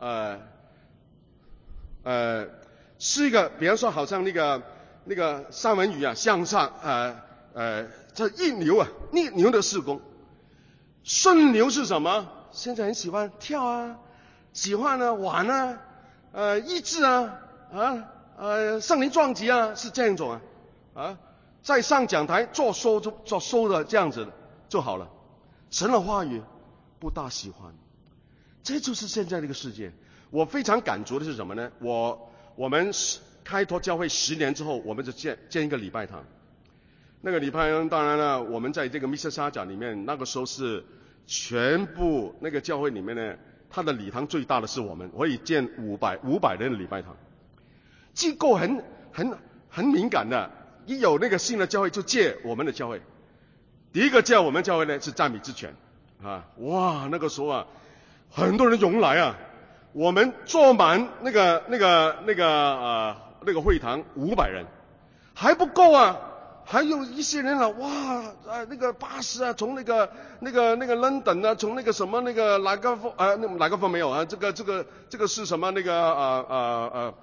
是一个，比方说好像那个三文鱼向上这逆流的事工。顺流是什么？现在很喜欢跳喜欢玩益智圣灵撞击是这样一种在上讲台做收的这样子的就好了。神的话语不大喜欢。这就是现在这个世界。我非常感触的是什么呢？我们开拓教会10年之后，我们就建一个礼拜堂。那个礼拜堂当然了，我们在这个密西沙甲里面，那个时候是全部那个教会里面呢，它的礼堂最大的是我们，可以建500人的礼拜堂。机构很敏感的，一有那个新的教会就借我们的教会。第一个借我们教会呢是赞美之泉哇，那个时候很多人涌来我们坐满那个会堂500人，还不够还有一些人哇，那个巴士啊，从那个 London 啊，从那个什么那个哪个方没有啊？这个是什么那个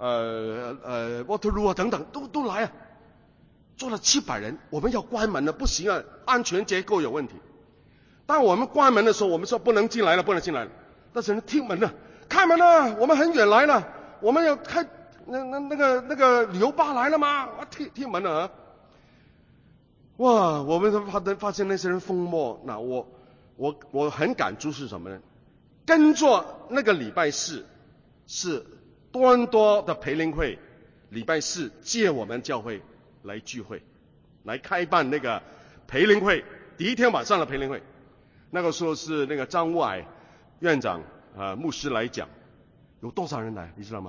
Waterloo 啊等等，都来啊，坐了700人，我们要关门了，不行啊，安全结构有问题。当我们关门的时候，我们说不能进来了，不能进来了。但是人踢门了，开门了，我们很远来了，我们要开那个旅游巴来了吗？踢门了啊！哇，我们发现那些人疯魔。那我很感触是什么呢？跟着那个礼拜四是多伦多的培灵会，礼拜四借我们教会来聚会，来开办那个培灵会。第一天晚上的培灵会，那个时候是那个张武矮院长牧师来讲，有多少人来你知道吗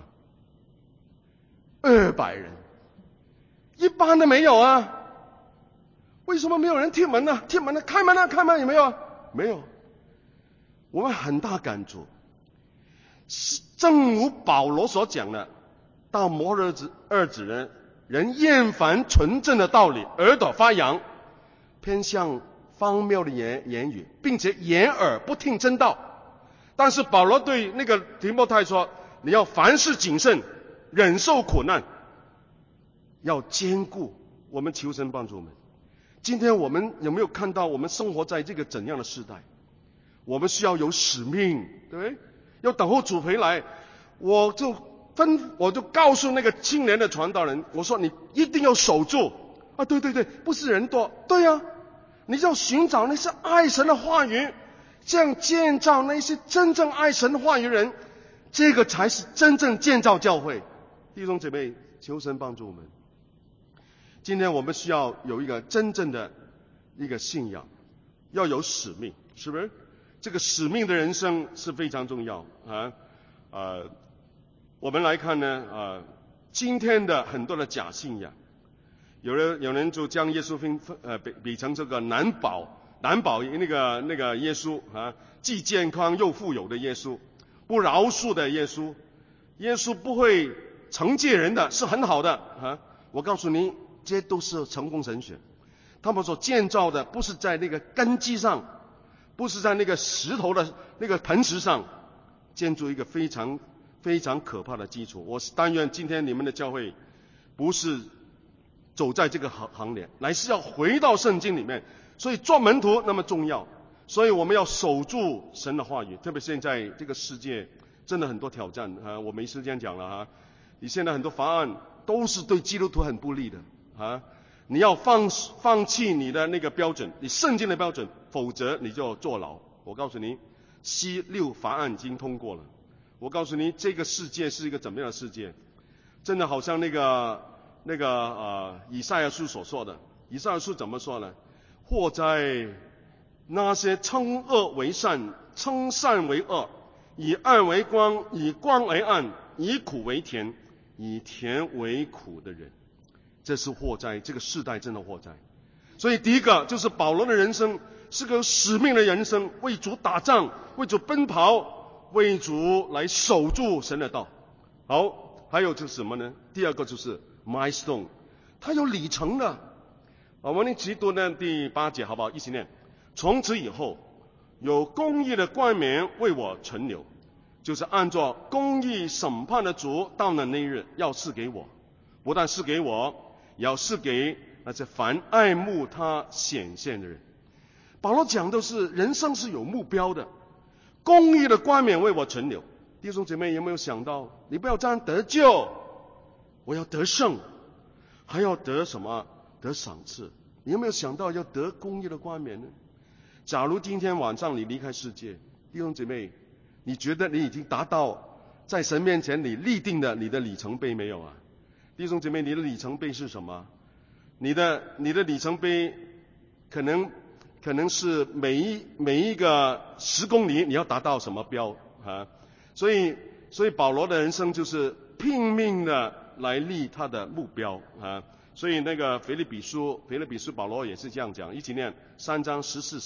？200人，一般的没有啊。为什么没有人踢门呢？踢门呢？开门呢？开门有没有？没有。我们很大感触，正如保罗所讲的，到末日子人厌烦纯正的道理，耳朵发痒，偏向荒谬的言语，并且掩耳不听真道。但是保罗对那个提摩太说，你要凡事谨慎，忍受苦难，要坚固。我们求神帮助我们。今天我们有没有看到我们生活在这个怎样的时代？我们需要有使命，对不对？要等候主回来。我就告诉那个青年的传道人，我说你一定要守住啊！对，不是人多，对啊，你要寻找那些爱神的话语，这样建造那些真正爱神的话语人，这个才是真正建造教会。弟兄姐妹，求神帮助我们。今天我们需要有一个真正的一个信仰，要有使命，是不是？这个使命的人生是非常重要啊。我们来看呢，今天的很多的假信仰，有人就将耶稣比成这个难保那个耶稣啊，既健康又富有的耶稣，不饶恕的耶稣，耶稣不会惩戒人的，是很好的啊。我告诉你，这些都是成功神学，他们所建造的不是在那个根基上，不是在那个石头的那个磐石上建筑一个非常非常可怕的基础。我是但愿今天你们的教会不是走在这个行列，乃是要回到圣经里面。所以做门徒那么重要，所以我们要守住神的话语。特别现在这个世界真的很多挑战啊，我没时间讲了啊。你现在很多法案都是对基督徒很不利的啊。你要放弃你的那个标准，你圣经的标准，否则你就坐牢。我告诉你，C6法案已经通过了。我告诉你，这个世界是一个怎么样的世界？真的好像那个以赛亚书所说的。以赛亚书怎么说呢？祸哉那些称恶为善，称善为恶，以暗为光，以光为暗，以苦为甜，以甜为苦的人。这是祸灾，这个世代真的祸灾。所以第一个就是保罗的人生是个使命的人生，为主打仗，为主奔跑，为主来守住神的道。好，还有就是什么呢？第二个就是 milestone， 它有里程的。我们一起读呢第8节好不好？一起念。从此以后，有公义的冠冕为我存留，就是按照公义审判的主到了那日要赐给我，不但赐给我，也要赐给那些凡爱慕他显现的人。保罗讲的是人生是有目标的，公义的冠冕为我存留。弟兄姐妹有没有想到，你不要这样得救，我要得胜，还要得什么？得赏赐。你有没有想到要得公义的冠冕呢？假如今天晚上你离开世界，弟兄姐妹，你觉得你已经达到在神面前你立定的你的里程碑没有啊？弟兄姐妹，你的里程碑是什么？你的里程碑可能是每一个10公里你要达到什么标啊？所以保罗的人生就是拼命的来立他的目标啊。所以那个腓立比书保罗也是这样讲，一起念3章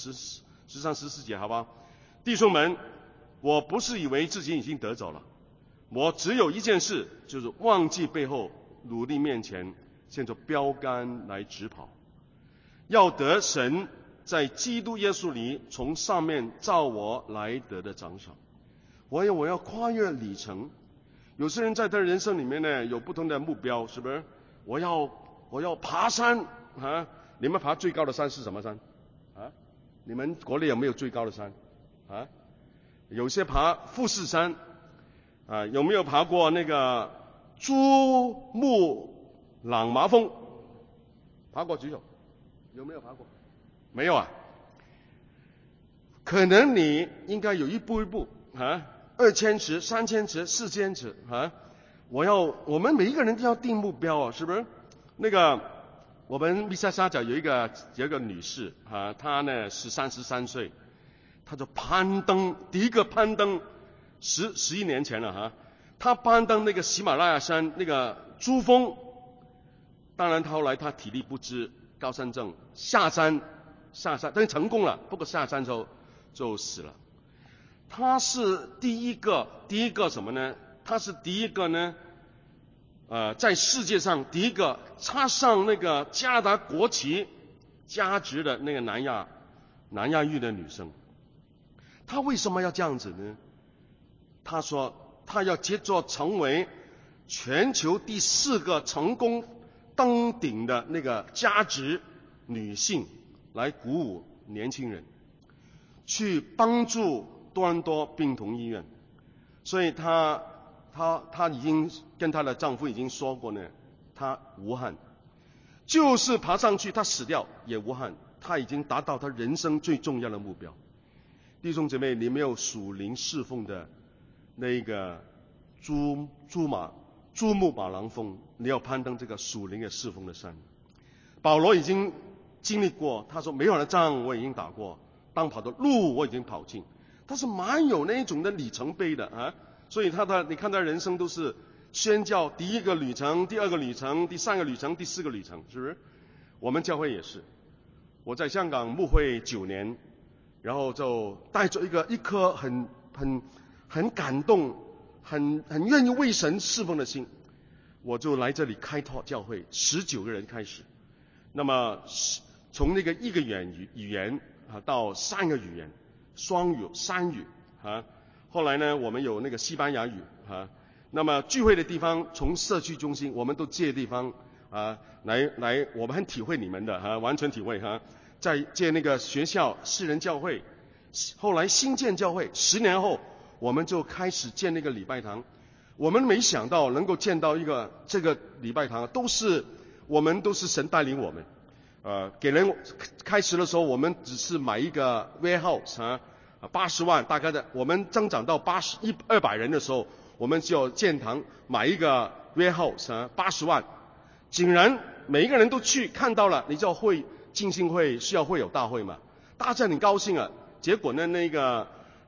13、14节好不好？弟兄们，我不是以为自己已经得走了，我只有一件事，就是忘记背后，努力面前， 向着标杆来直跑，要得神在基督耶稣里从上面照我来得的奖赏。我要跨越里程。有些人在他人生里面呢，有不同的目标，是不是？我要爬山啊！你们爬最高的山是什么山啊？你们国内有没有最高的山啊？有些爬富士山啊，有没有爬过那个珠穆朗玛峰？爬过举手？有没有爬过？没有啊？可能你应该有一步一步啊，2000尺、3000尺、4000尺啊！我们每一个人都要定目标啊，是不是？那个我们密萨沙角有一个女士啊，她呢是33岁，她就攀登，第一个攀登11年前了哈，她攀登那个喜马拉雅山那个珠峰，当然后来她体力不支，高山症，下山，但是成功了，不过下山之后就死了。她是第一个什么呢？她是第一个呢，在世界上第一个插上那个加拿大国旗加值的那个南亚裔的女生。她为什么要这样子呢？她说她要接着成为全球第4个成功登顶的那个加值女性，来鼓舞年轻人，去帮助多伦多病童医院。所以她已经跟她的丈夫已经说过呢，她无憾，就是爬上去她死掉也无憾，她已经达到她人生最重要的目标。弟兄姐妹，你没有属灵侍奉的那个珠穆朗玛峰，你要攀登这个属灵的侍奉的山。保罗已经经历过，他说美好的仗我已经打过，当跑的路我已经跑尽，他是蛮有那一种的里程碑的啊。所以你看他人生都是宣教，第一个旅程，第2个旅程，第3个旅程，第4个旅程，是不是？我们教会也是，我在香港牧会9年，然后就带着一颗很感动、很愿意为神侍奉的心，我就来这里开拓教会，19个人开始。那么从那个1个语言啊到3个语言，双语、3语啊。后来呢，我们有那个西班牙语啊。那么聚会的地方，从社区中心，我们都借地方啊来，我们很体会你们的啊，完全体会哈。在借那个学校、私人教会，后来新建教会，10年后我们就开始建那个礼拜堂。我们没想到能够建到这个礼拜堂，我们都是神带领我们。给人开始的时候，我们只是买一个 warehouse 啊，80万大概的。我们增长到200人的时候，我们就建堂买一个 warehouse 啊，80万。竟然每一个人都去看到了，你知道浸信会需要会有大会嘛？大家很高兴啊。结果呢，那个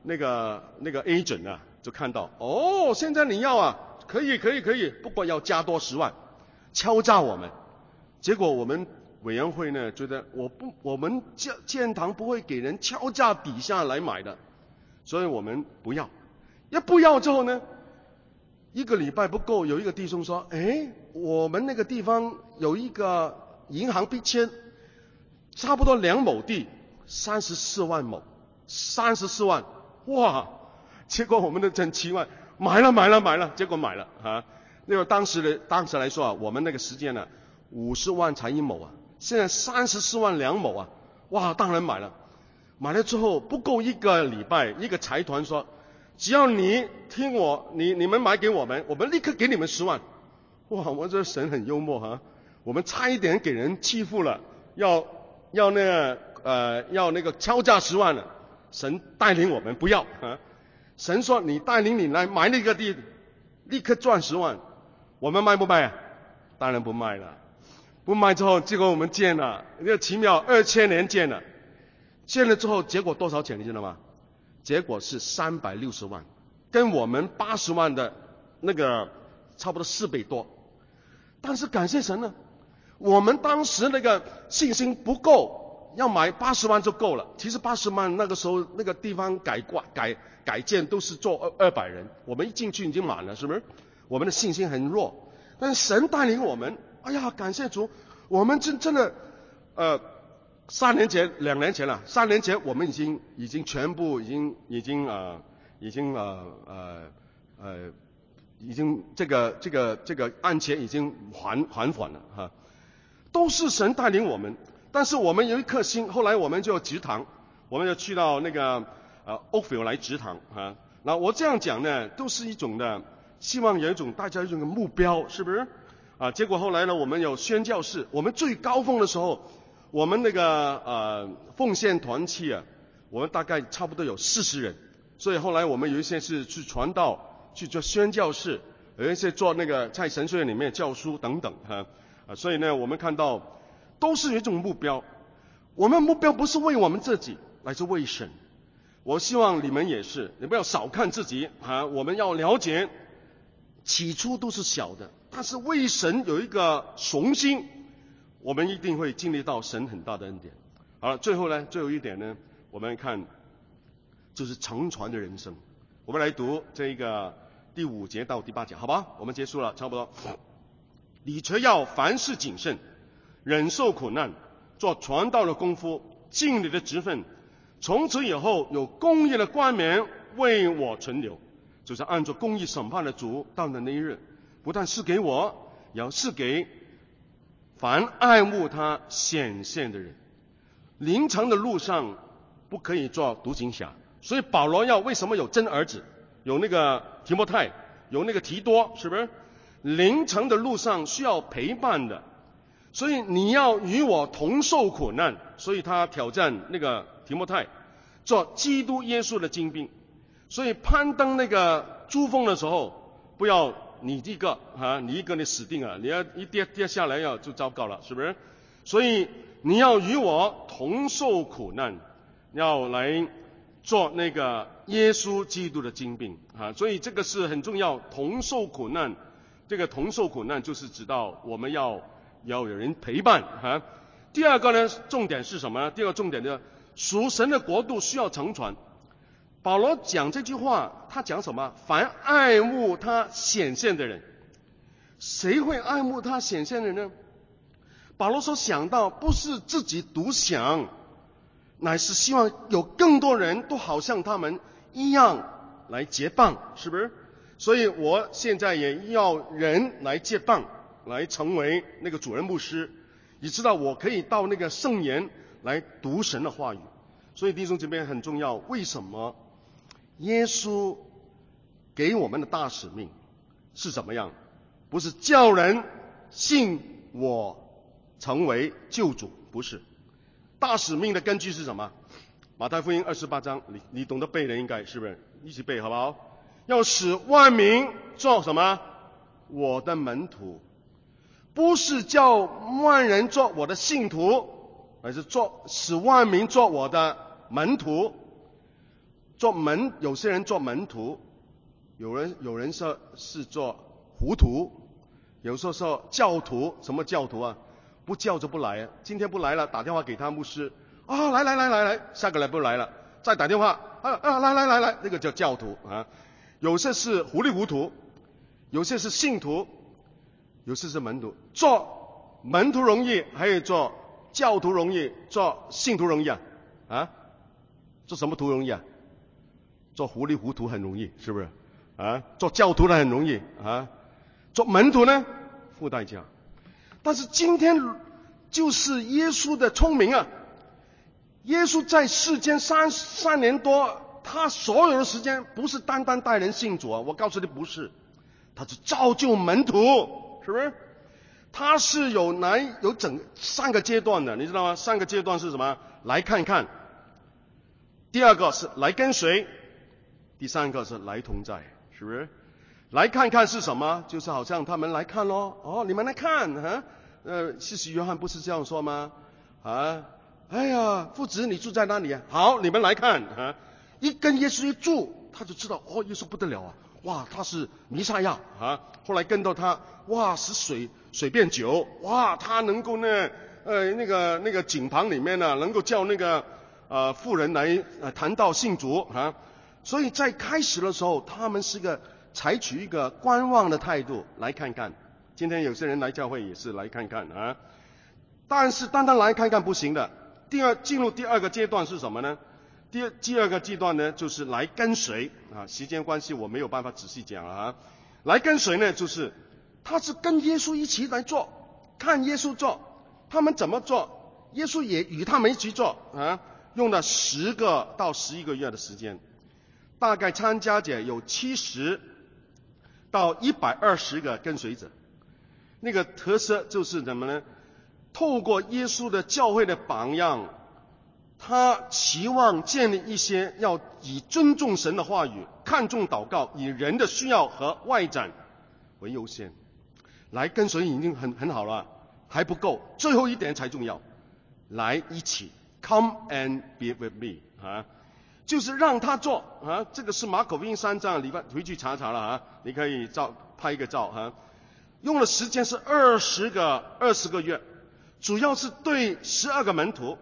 agent 啊，就看到现在你要啊，可以，不过要加多10万，敲诈我们。结果我们委员会呢觉得我们建堂不会给人敲诈底下来买的，所以我们不要。不要之后呢，1个礼拜不够，有一个弟兄说，我们那个地方有一个银行逼迁，差不多2亩地，34万亩，34万，哇！结果我们的挣7万，买了，结果买了啊。那个当时来说啊，我们那个时间呢，50万才1亩啊，现在34万2亩啊，哇！当然买了。买了之后不够1个礼拜，一个财团说，只要你听我，你们买给我们立刻给你们10万。哇！我这神很幽默哈，我们差一点给人欺负了，要那个敲诈10万了。神带领我们不要啊。神说你带领你来买那个地，立刻赚10万。我们卖不卖啊？当然不卖了。不卖之后，结果我们建了，那个奇妙，2000年建了。建了之后，结果多少钱你知道吗？结果是360万，跟我们80万的那个差不多4倍多。但是感谢神呢，我们当时那个信心不够，要买80万就够了。其实80万那个时候那个地方改建都是坐200人，我们一进去已经满了，是不是？我们的信心很弱，但是神带领我们哎呀，感谢主，我们真的2年前了，3年前我们已经全部已经这个案钱已经还款了哈，都是神带领我们。但是我们有一颗心，后来我们就植堂，我们就去到那个Oakville 来植堂啊。那我这样讲呢，都是一种的希望有一种大家有一种目标，是不是啊？结果后来呢，我们有宣教士，我们最高峰的时候，我们那个奉献团契啊，我们大概差不多有40人，所以后来我们有一些是去传道，去做宣教士，有一些做那个在神学院里面教书等等哈所以呢，我们看到都是有一种目标，我们目标不是为我们自己，乃是为神。我希望你们也是，你不要少看自己啊！我们要了解，起初都是小的，但是为神有一个雄心，我们一定会经历到神很大的恩典。好了，最后一点呢，我们看就是承传的人生。我们来读这个第5节到第8节，好吧？我们结束了，差不多。你却要凡事谨慎，忍受苦难，做传道的功夫，尽你的职分。从此以后，有公义的冠冕为我存留，就是按照公义审判的主到的那一日，不但是给我，也要是给凡爱慕他显现的人。临程的路上不可以做独行侠，所以保罗为什么有真儿子，有那个提摩太，有那个提多，是不是？临程的路上需要陪伴的，所以你要与我同受苦难。所以他挑战那个提摩太做基督耶稣的精兵。所以攀登那个珠峰的时候，不要你一个你死定了，你要一跌下来就糟糕了，是不是？所以你要与我同受苦难，要来做那个耶稣基督的精兵所以这个是很重要，同受苦难。这个同受苦难就是指到我们要有人陪伴第二个呢，重点是什么呢？第二个重点呢，属神的国度需要承传。保罗讲这句话，他讲什么？凡爱慕他显现的人。谁会爱慕他显现的人呢？保罗所想到不是自己独享，乃是希望有更多人都好像他们一样来结伴，是不是？所以我现在也要人来接棒，来成为那个主任牧师，你知道我可以到那个圣言来读神的话语。所以弟兄姐妹很重要，为什么耶稣给我们的大使命是怎么样？不是叫人信我成为救主，不是。大使命的根据是什么？马太福音28章，你懂得背的应该，是不是？一起背好不好？要使万民做什么？我的门徒。不是叫万人做我的信徒，而是使万民做我的门徒。有些人做门徒，有人是做糊涂，有时候说教徒。什么教徒啊？不叫就不来今天不来了，打电话给他牧师来，下个礼拜不来了，再打电话来，那个叫教徒有些是糊里糊涂，有些是信徒，有些是门徒。做门徒容易，还有做教徒容易，做信徒容易做什么徒容易做糊里糊涂很容易，是不是做教徒的很容易做门徒呢付代价。但是今天就是耶稣的聪明耶稣在世间三年多，他所有的时间不是单单带人信主我告诉你不是，他是造就门徒，是不是？他是有整3个阶段的，你知道吗？3个阶段是什么？来看看，第二个是来跟随，第3个是来同在，是不是？来看看是什么？就是好像他们来看咯，你们来看施洗约翰不是这样说吗？哎呀，父子你住在哪里好，你们来看一跟耶稣一住，他就知道耶稣不得了哇，他是弥赛亚后来跟到他，哇，使水变酒，哇，他能够呢那个井旁里面呢能够叫那个妇人来谈道信主所以在开始的时候，他们是采取一个观望的态度来看看今天有些人来教会也是来看看啊，但是单单来看看不行的。进入第二个阶段是什么呢？第二个阶段呢，就是来跟随啊。时间关系我没有办法仔细讲了啊。来跟随呢，就是他是跟耶稣一起来做，看耶稣做，他们怎么做，耶稣也与他们一起做啊。用了10个到11个月的时间，大概参加者有70到120个跟随者。那个特色就是什么呢？透过耶稣的教会的榜样，他期望建立一些要以尊重神的话语、看重祷告、以人的需要和外展为优先。来跟随已经很好了，还不够，最后一点才重要。来一起 ，Come and be with me 啊，就是让他做啊。这个是马可福音3章，你回去查了啊，你可以拍一个照啊。用的时间是20个月。主要是对12个门徒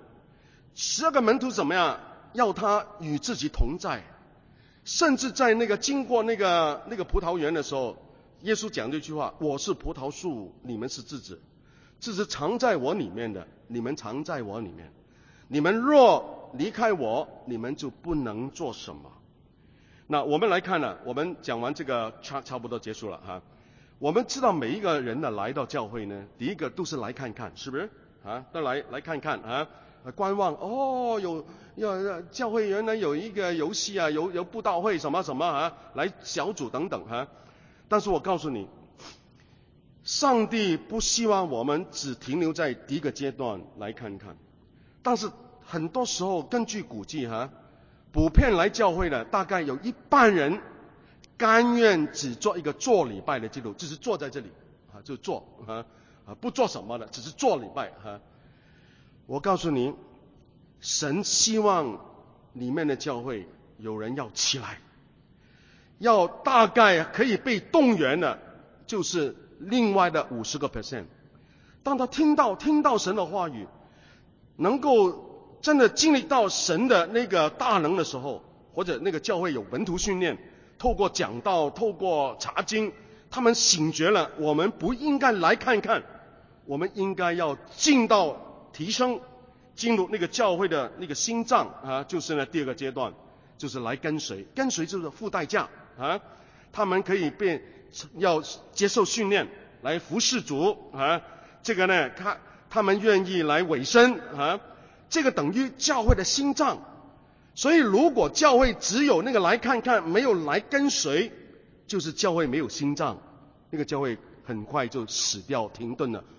，12个门徒怎么样？要他与自己同在，甚至在经过那个葡萄园的时候，耶稣讲这句话：我是葡萄树，你们是枝子，枝子藏在我里面的，你们藏在我里面。你们若离开我，你们就不能做什么。那我们来看了，我们讲完这个差不多结束了哈。我们知道每一个人呢来到教会呢，第一个都是来看看，是不是啊？都来看看啊，观望哦，教会原来有一个游戏啊，有布道会什么什么啊，来小组等等啊。但是我告诉你，上帝不希望我们只停留在第一个阶段来看看，但是很多时候根据估计普遍来教会的大概有一半人甘愿只做一个做礼拜的基督徒，就是坐在这里就做不做什么的，只是做礼拜我告诉你，神希望里面的教会有人要起来，要大概可以被动员的，就是另外的50%。当他听到神的话语，能够真的经历到神的那个大能的时候，或者那个教会有门徒训练，透过讲道，透过查经，他们醒觉了，我们不应该来看看，我们应该要进到提升，进入那个教会的那个心脏就是第二个阶段，就是来跟随就是付代价他们可以要接受训练来服侍主这个呢他们愿意来委身这个等于教会的心脏。所以如果教会只有那个来看看，没有来跟随，就是教会没有心脏，那个教会很快就死掉停顿了，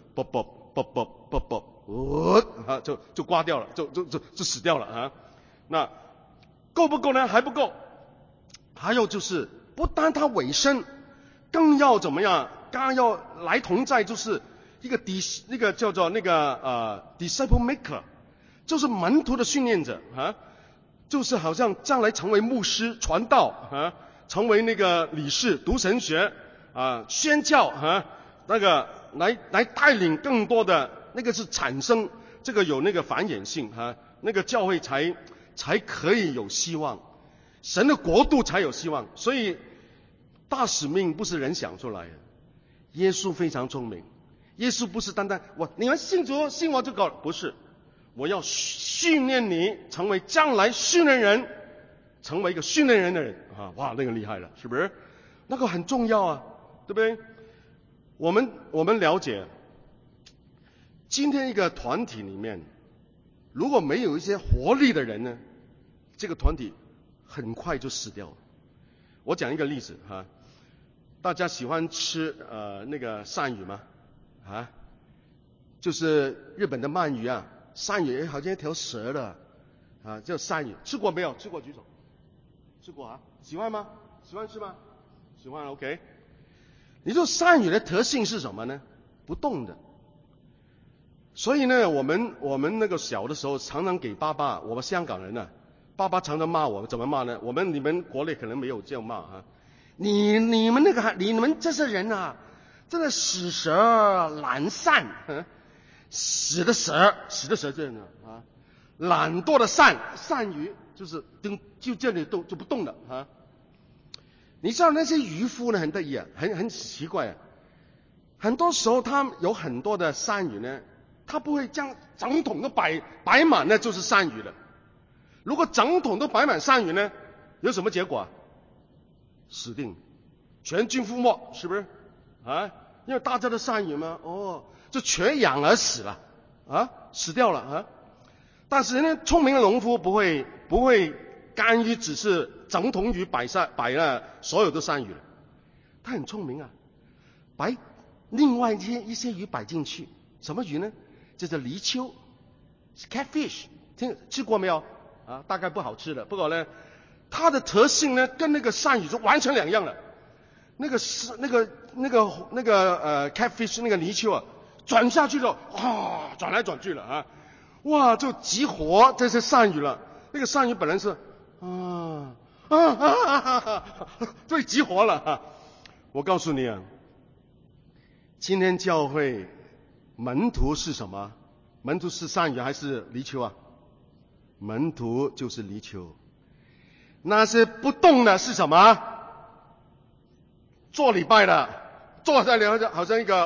就挂掉了，就死掉了那够不够呢？还不够。还有就是不单他委身，更要怎么样？刚要来同在，就是那个叫做disciple maker， 就是门徒的训练者就是好像将来成为牧师传道成为那个理事读神学宣教那个来带领更多的，那个是产生这个有那个繁衍性那个教会才可以有希望，神的国度才有希望。所以大使命不是人想出来的，耶稣非常聪明，耶稣不是单单你们信主信我就够了，不是，我要训练你成为将来训练人，成为一个训练人的人哇，那个厉害了，是不是？那个很重要对不对？我们了解，今天一个团体里面，如果没有一些活力的人呢，这个团体很快就死掉了。我讲一个例子大家喜欢吃那个鳝鱼吗？就是日本的鳗鱼鳝鱼好像一条蛇的叫鳝鱼，吃过没有？吃过举手。吃过喜欢吗？喜欢吃吗？喜欢 OK。 你说鳝鱼的特性是什么呢？不动的。所以呢，我们那个小的时候常常给爸爸，我们香港人爸爸常常骂我们，怎么骂呢？你们国内可能没有这样骂你们这些人真的死蛇懒散死的蛇这样的懒惰的鳝鱼就是就这里就不动了你知道那些渔夫呢很得意很奇怪很多时候他有很多的善语呢，他不会将整桶都摆满，那就是善语了。如果整桶都摆满善语呢，有什么结果？死定，全军覆没，是不是？啊，因为大家的善语嘛，就全养而死了，死掉了啊。但是呢，聪明的农夫不会甘于只是整桶鱼摆了所有的善语了，他很聪明啊，摆另外一些鱼摆进去。什么鱼呢？这叫泥鳅 ，catfish， 吃过没有？大概不好吃的，不过呢，它的特性呢跟那个鳝鱼是完全两样的。那个 catfish 那个泥鳅啊，转下去了，转来转去了啊，哇，就激活这些鳝鱼了。那个鳝鱼本来是被激活了啊。我告诉你啊，今天教会门徒是什么？门徒是鳝鱼还是泥鳅啊？门徒就是泥鳅。那些不动的是什么？做礼拜的，坐在那好像一个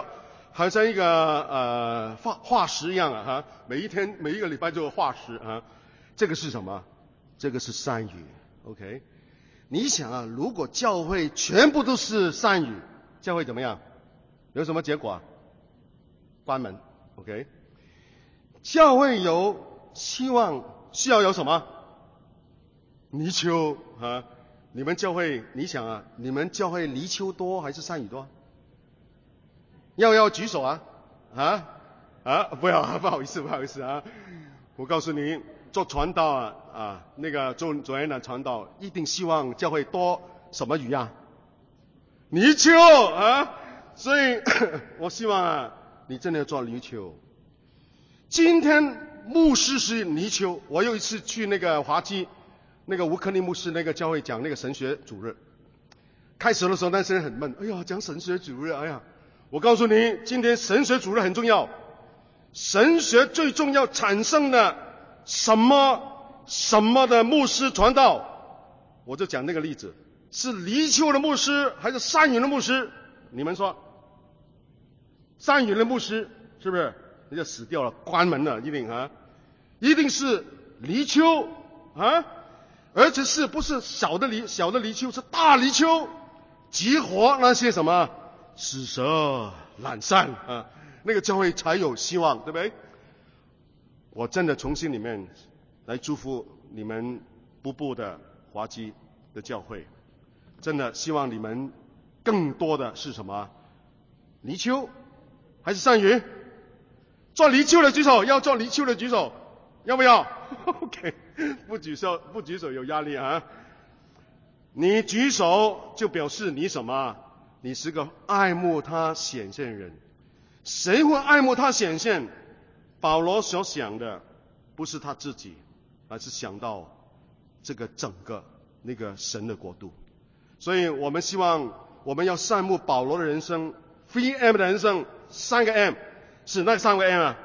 化石一样啊，每一个礼拜就有化石啊。这个是什么？这个是鳝鱼。OK， 你想啊，如果教会全部都是鳝鱼，教会怎么样？有什么结果？关门。OK， 教会有希望，需要有什么？泥鳅啊。你们教会，你想啊，你们教会泥鳅多还是鳝鱼多？要举手啊！不要，不好意思啊！我告诉你，做传道那个做主任的传道，一定希望教会多什么鱼啊？泥鳅啊！所以我希望你真的要做泥鳅。今天牧师是泥鳅，我有一次去那个华基。那个吴克利牧师那个教会讲那个神学主日，开始的时候那些人很闷，哎呀，讲神学主日，哎呀，我告诉你，今天神学主日很重要，神学最重要产生的什么的牧师传道，我就讲那个例子，是泥鳅的牧师还是鳝鱼的牧师？你们说，鳝鱼的牧师是不是？你就死掉了，关门了，一定是泥鳅啊！而且是不是小的泥鳅，是大泥鳅，激活那些什么死蛇懒散啊，那个教会才有希望，对不对？我真的从心里面来祝福你们步步的华基的教会，真的希望你们更多的是什么？泥鳅还是鳝鱼？做泥鳅的举手，要做泥鳅的举手，要不要？OK。不举手有压力啊！你举手就表示你什么？你是个爱慕他显现人。谁会爱慕他显现？保罗所想的不是他自己，而是想到这个整个那个神的国度。所以我们希望我们要善慕保罗的人生 ，3M 的人生，3个 M 是那3个 M 啊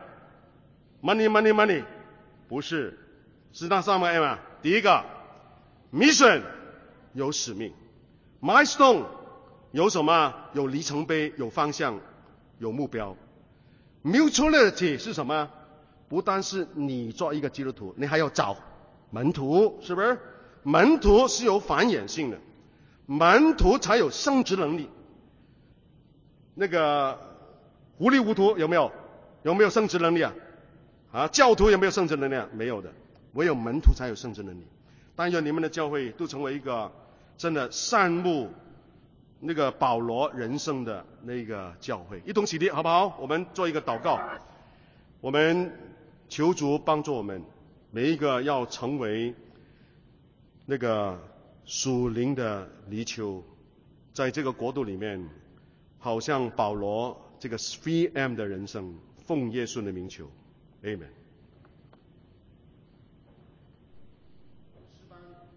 ，money， 不是。是那3个 M 啊。第一个 mission 有使命， milestone 有什么？有里程碑，有方向，有目标。mutuality 是什么？不单是你做一个基督徒，你还要找门徒，是不是？门徒是有繁衍性的，门徒才有生殖能力。那个糊里糊涂有没有生殖能力啊？教徒有没有生殖能力啊？没有的。唯有门徒才有生殖能力。但愿你们的教会都成为一个真的善慕那个保罗人生的那个教会，一同起立好不好？我们做一个祷告，我们求主帮助我们每一个要成为那个属灵的泥鳅，在这个国度里面，好像保罗这个 3M 的人生，奉耶稣的名求 ，Amen。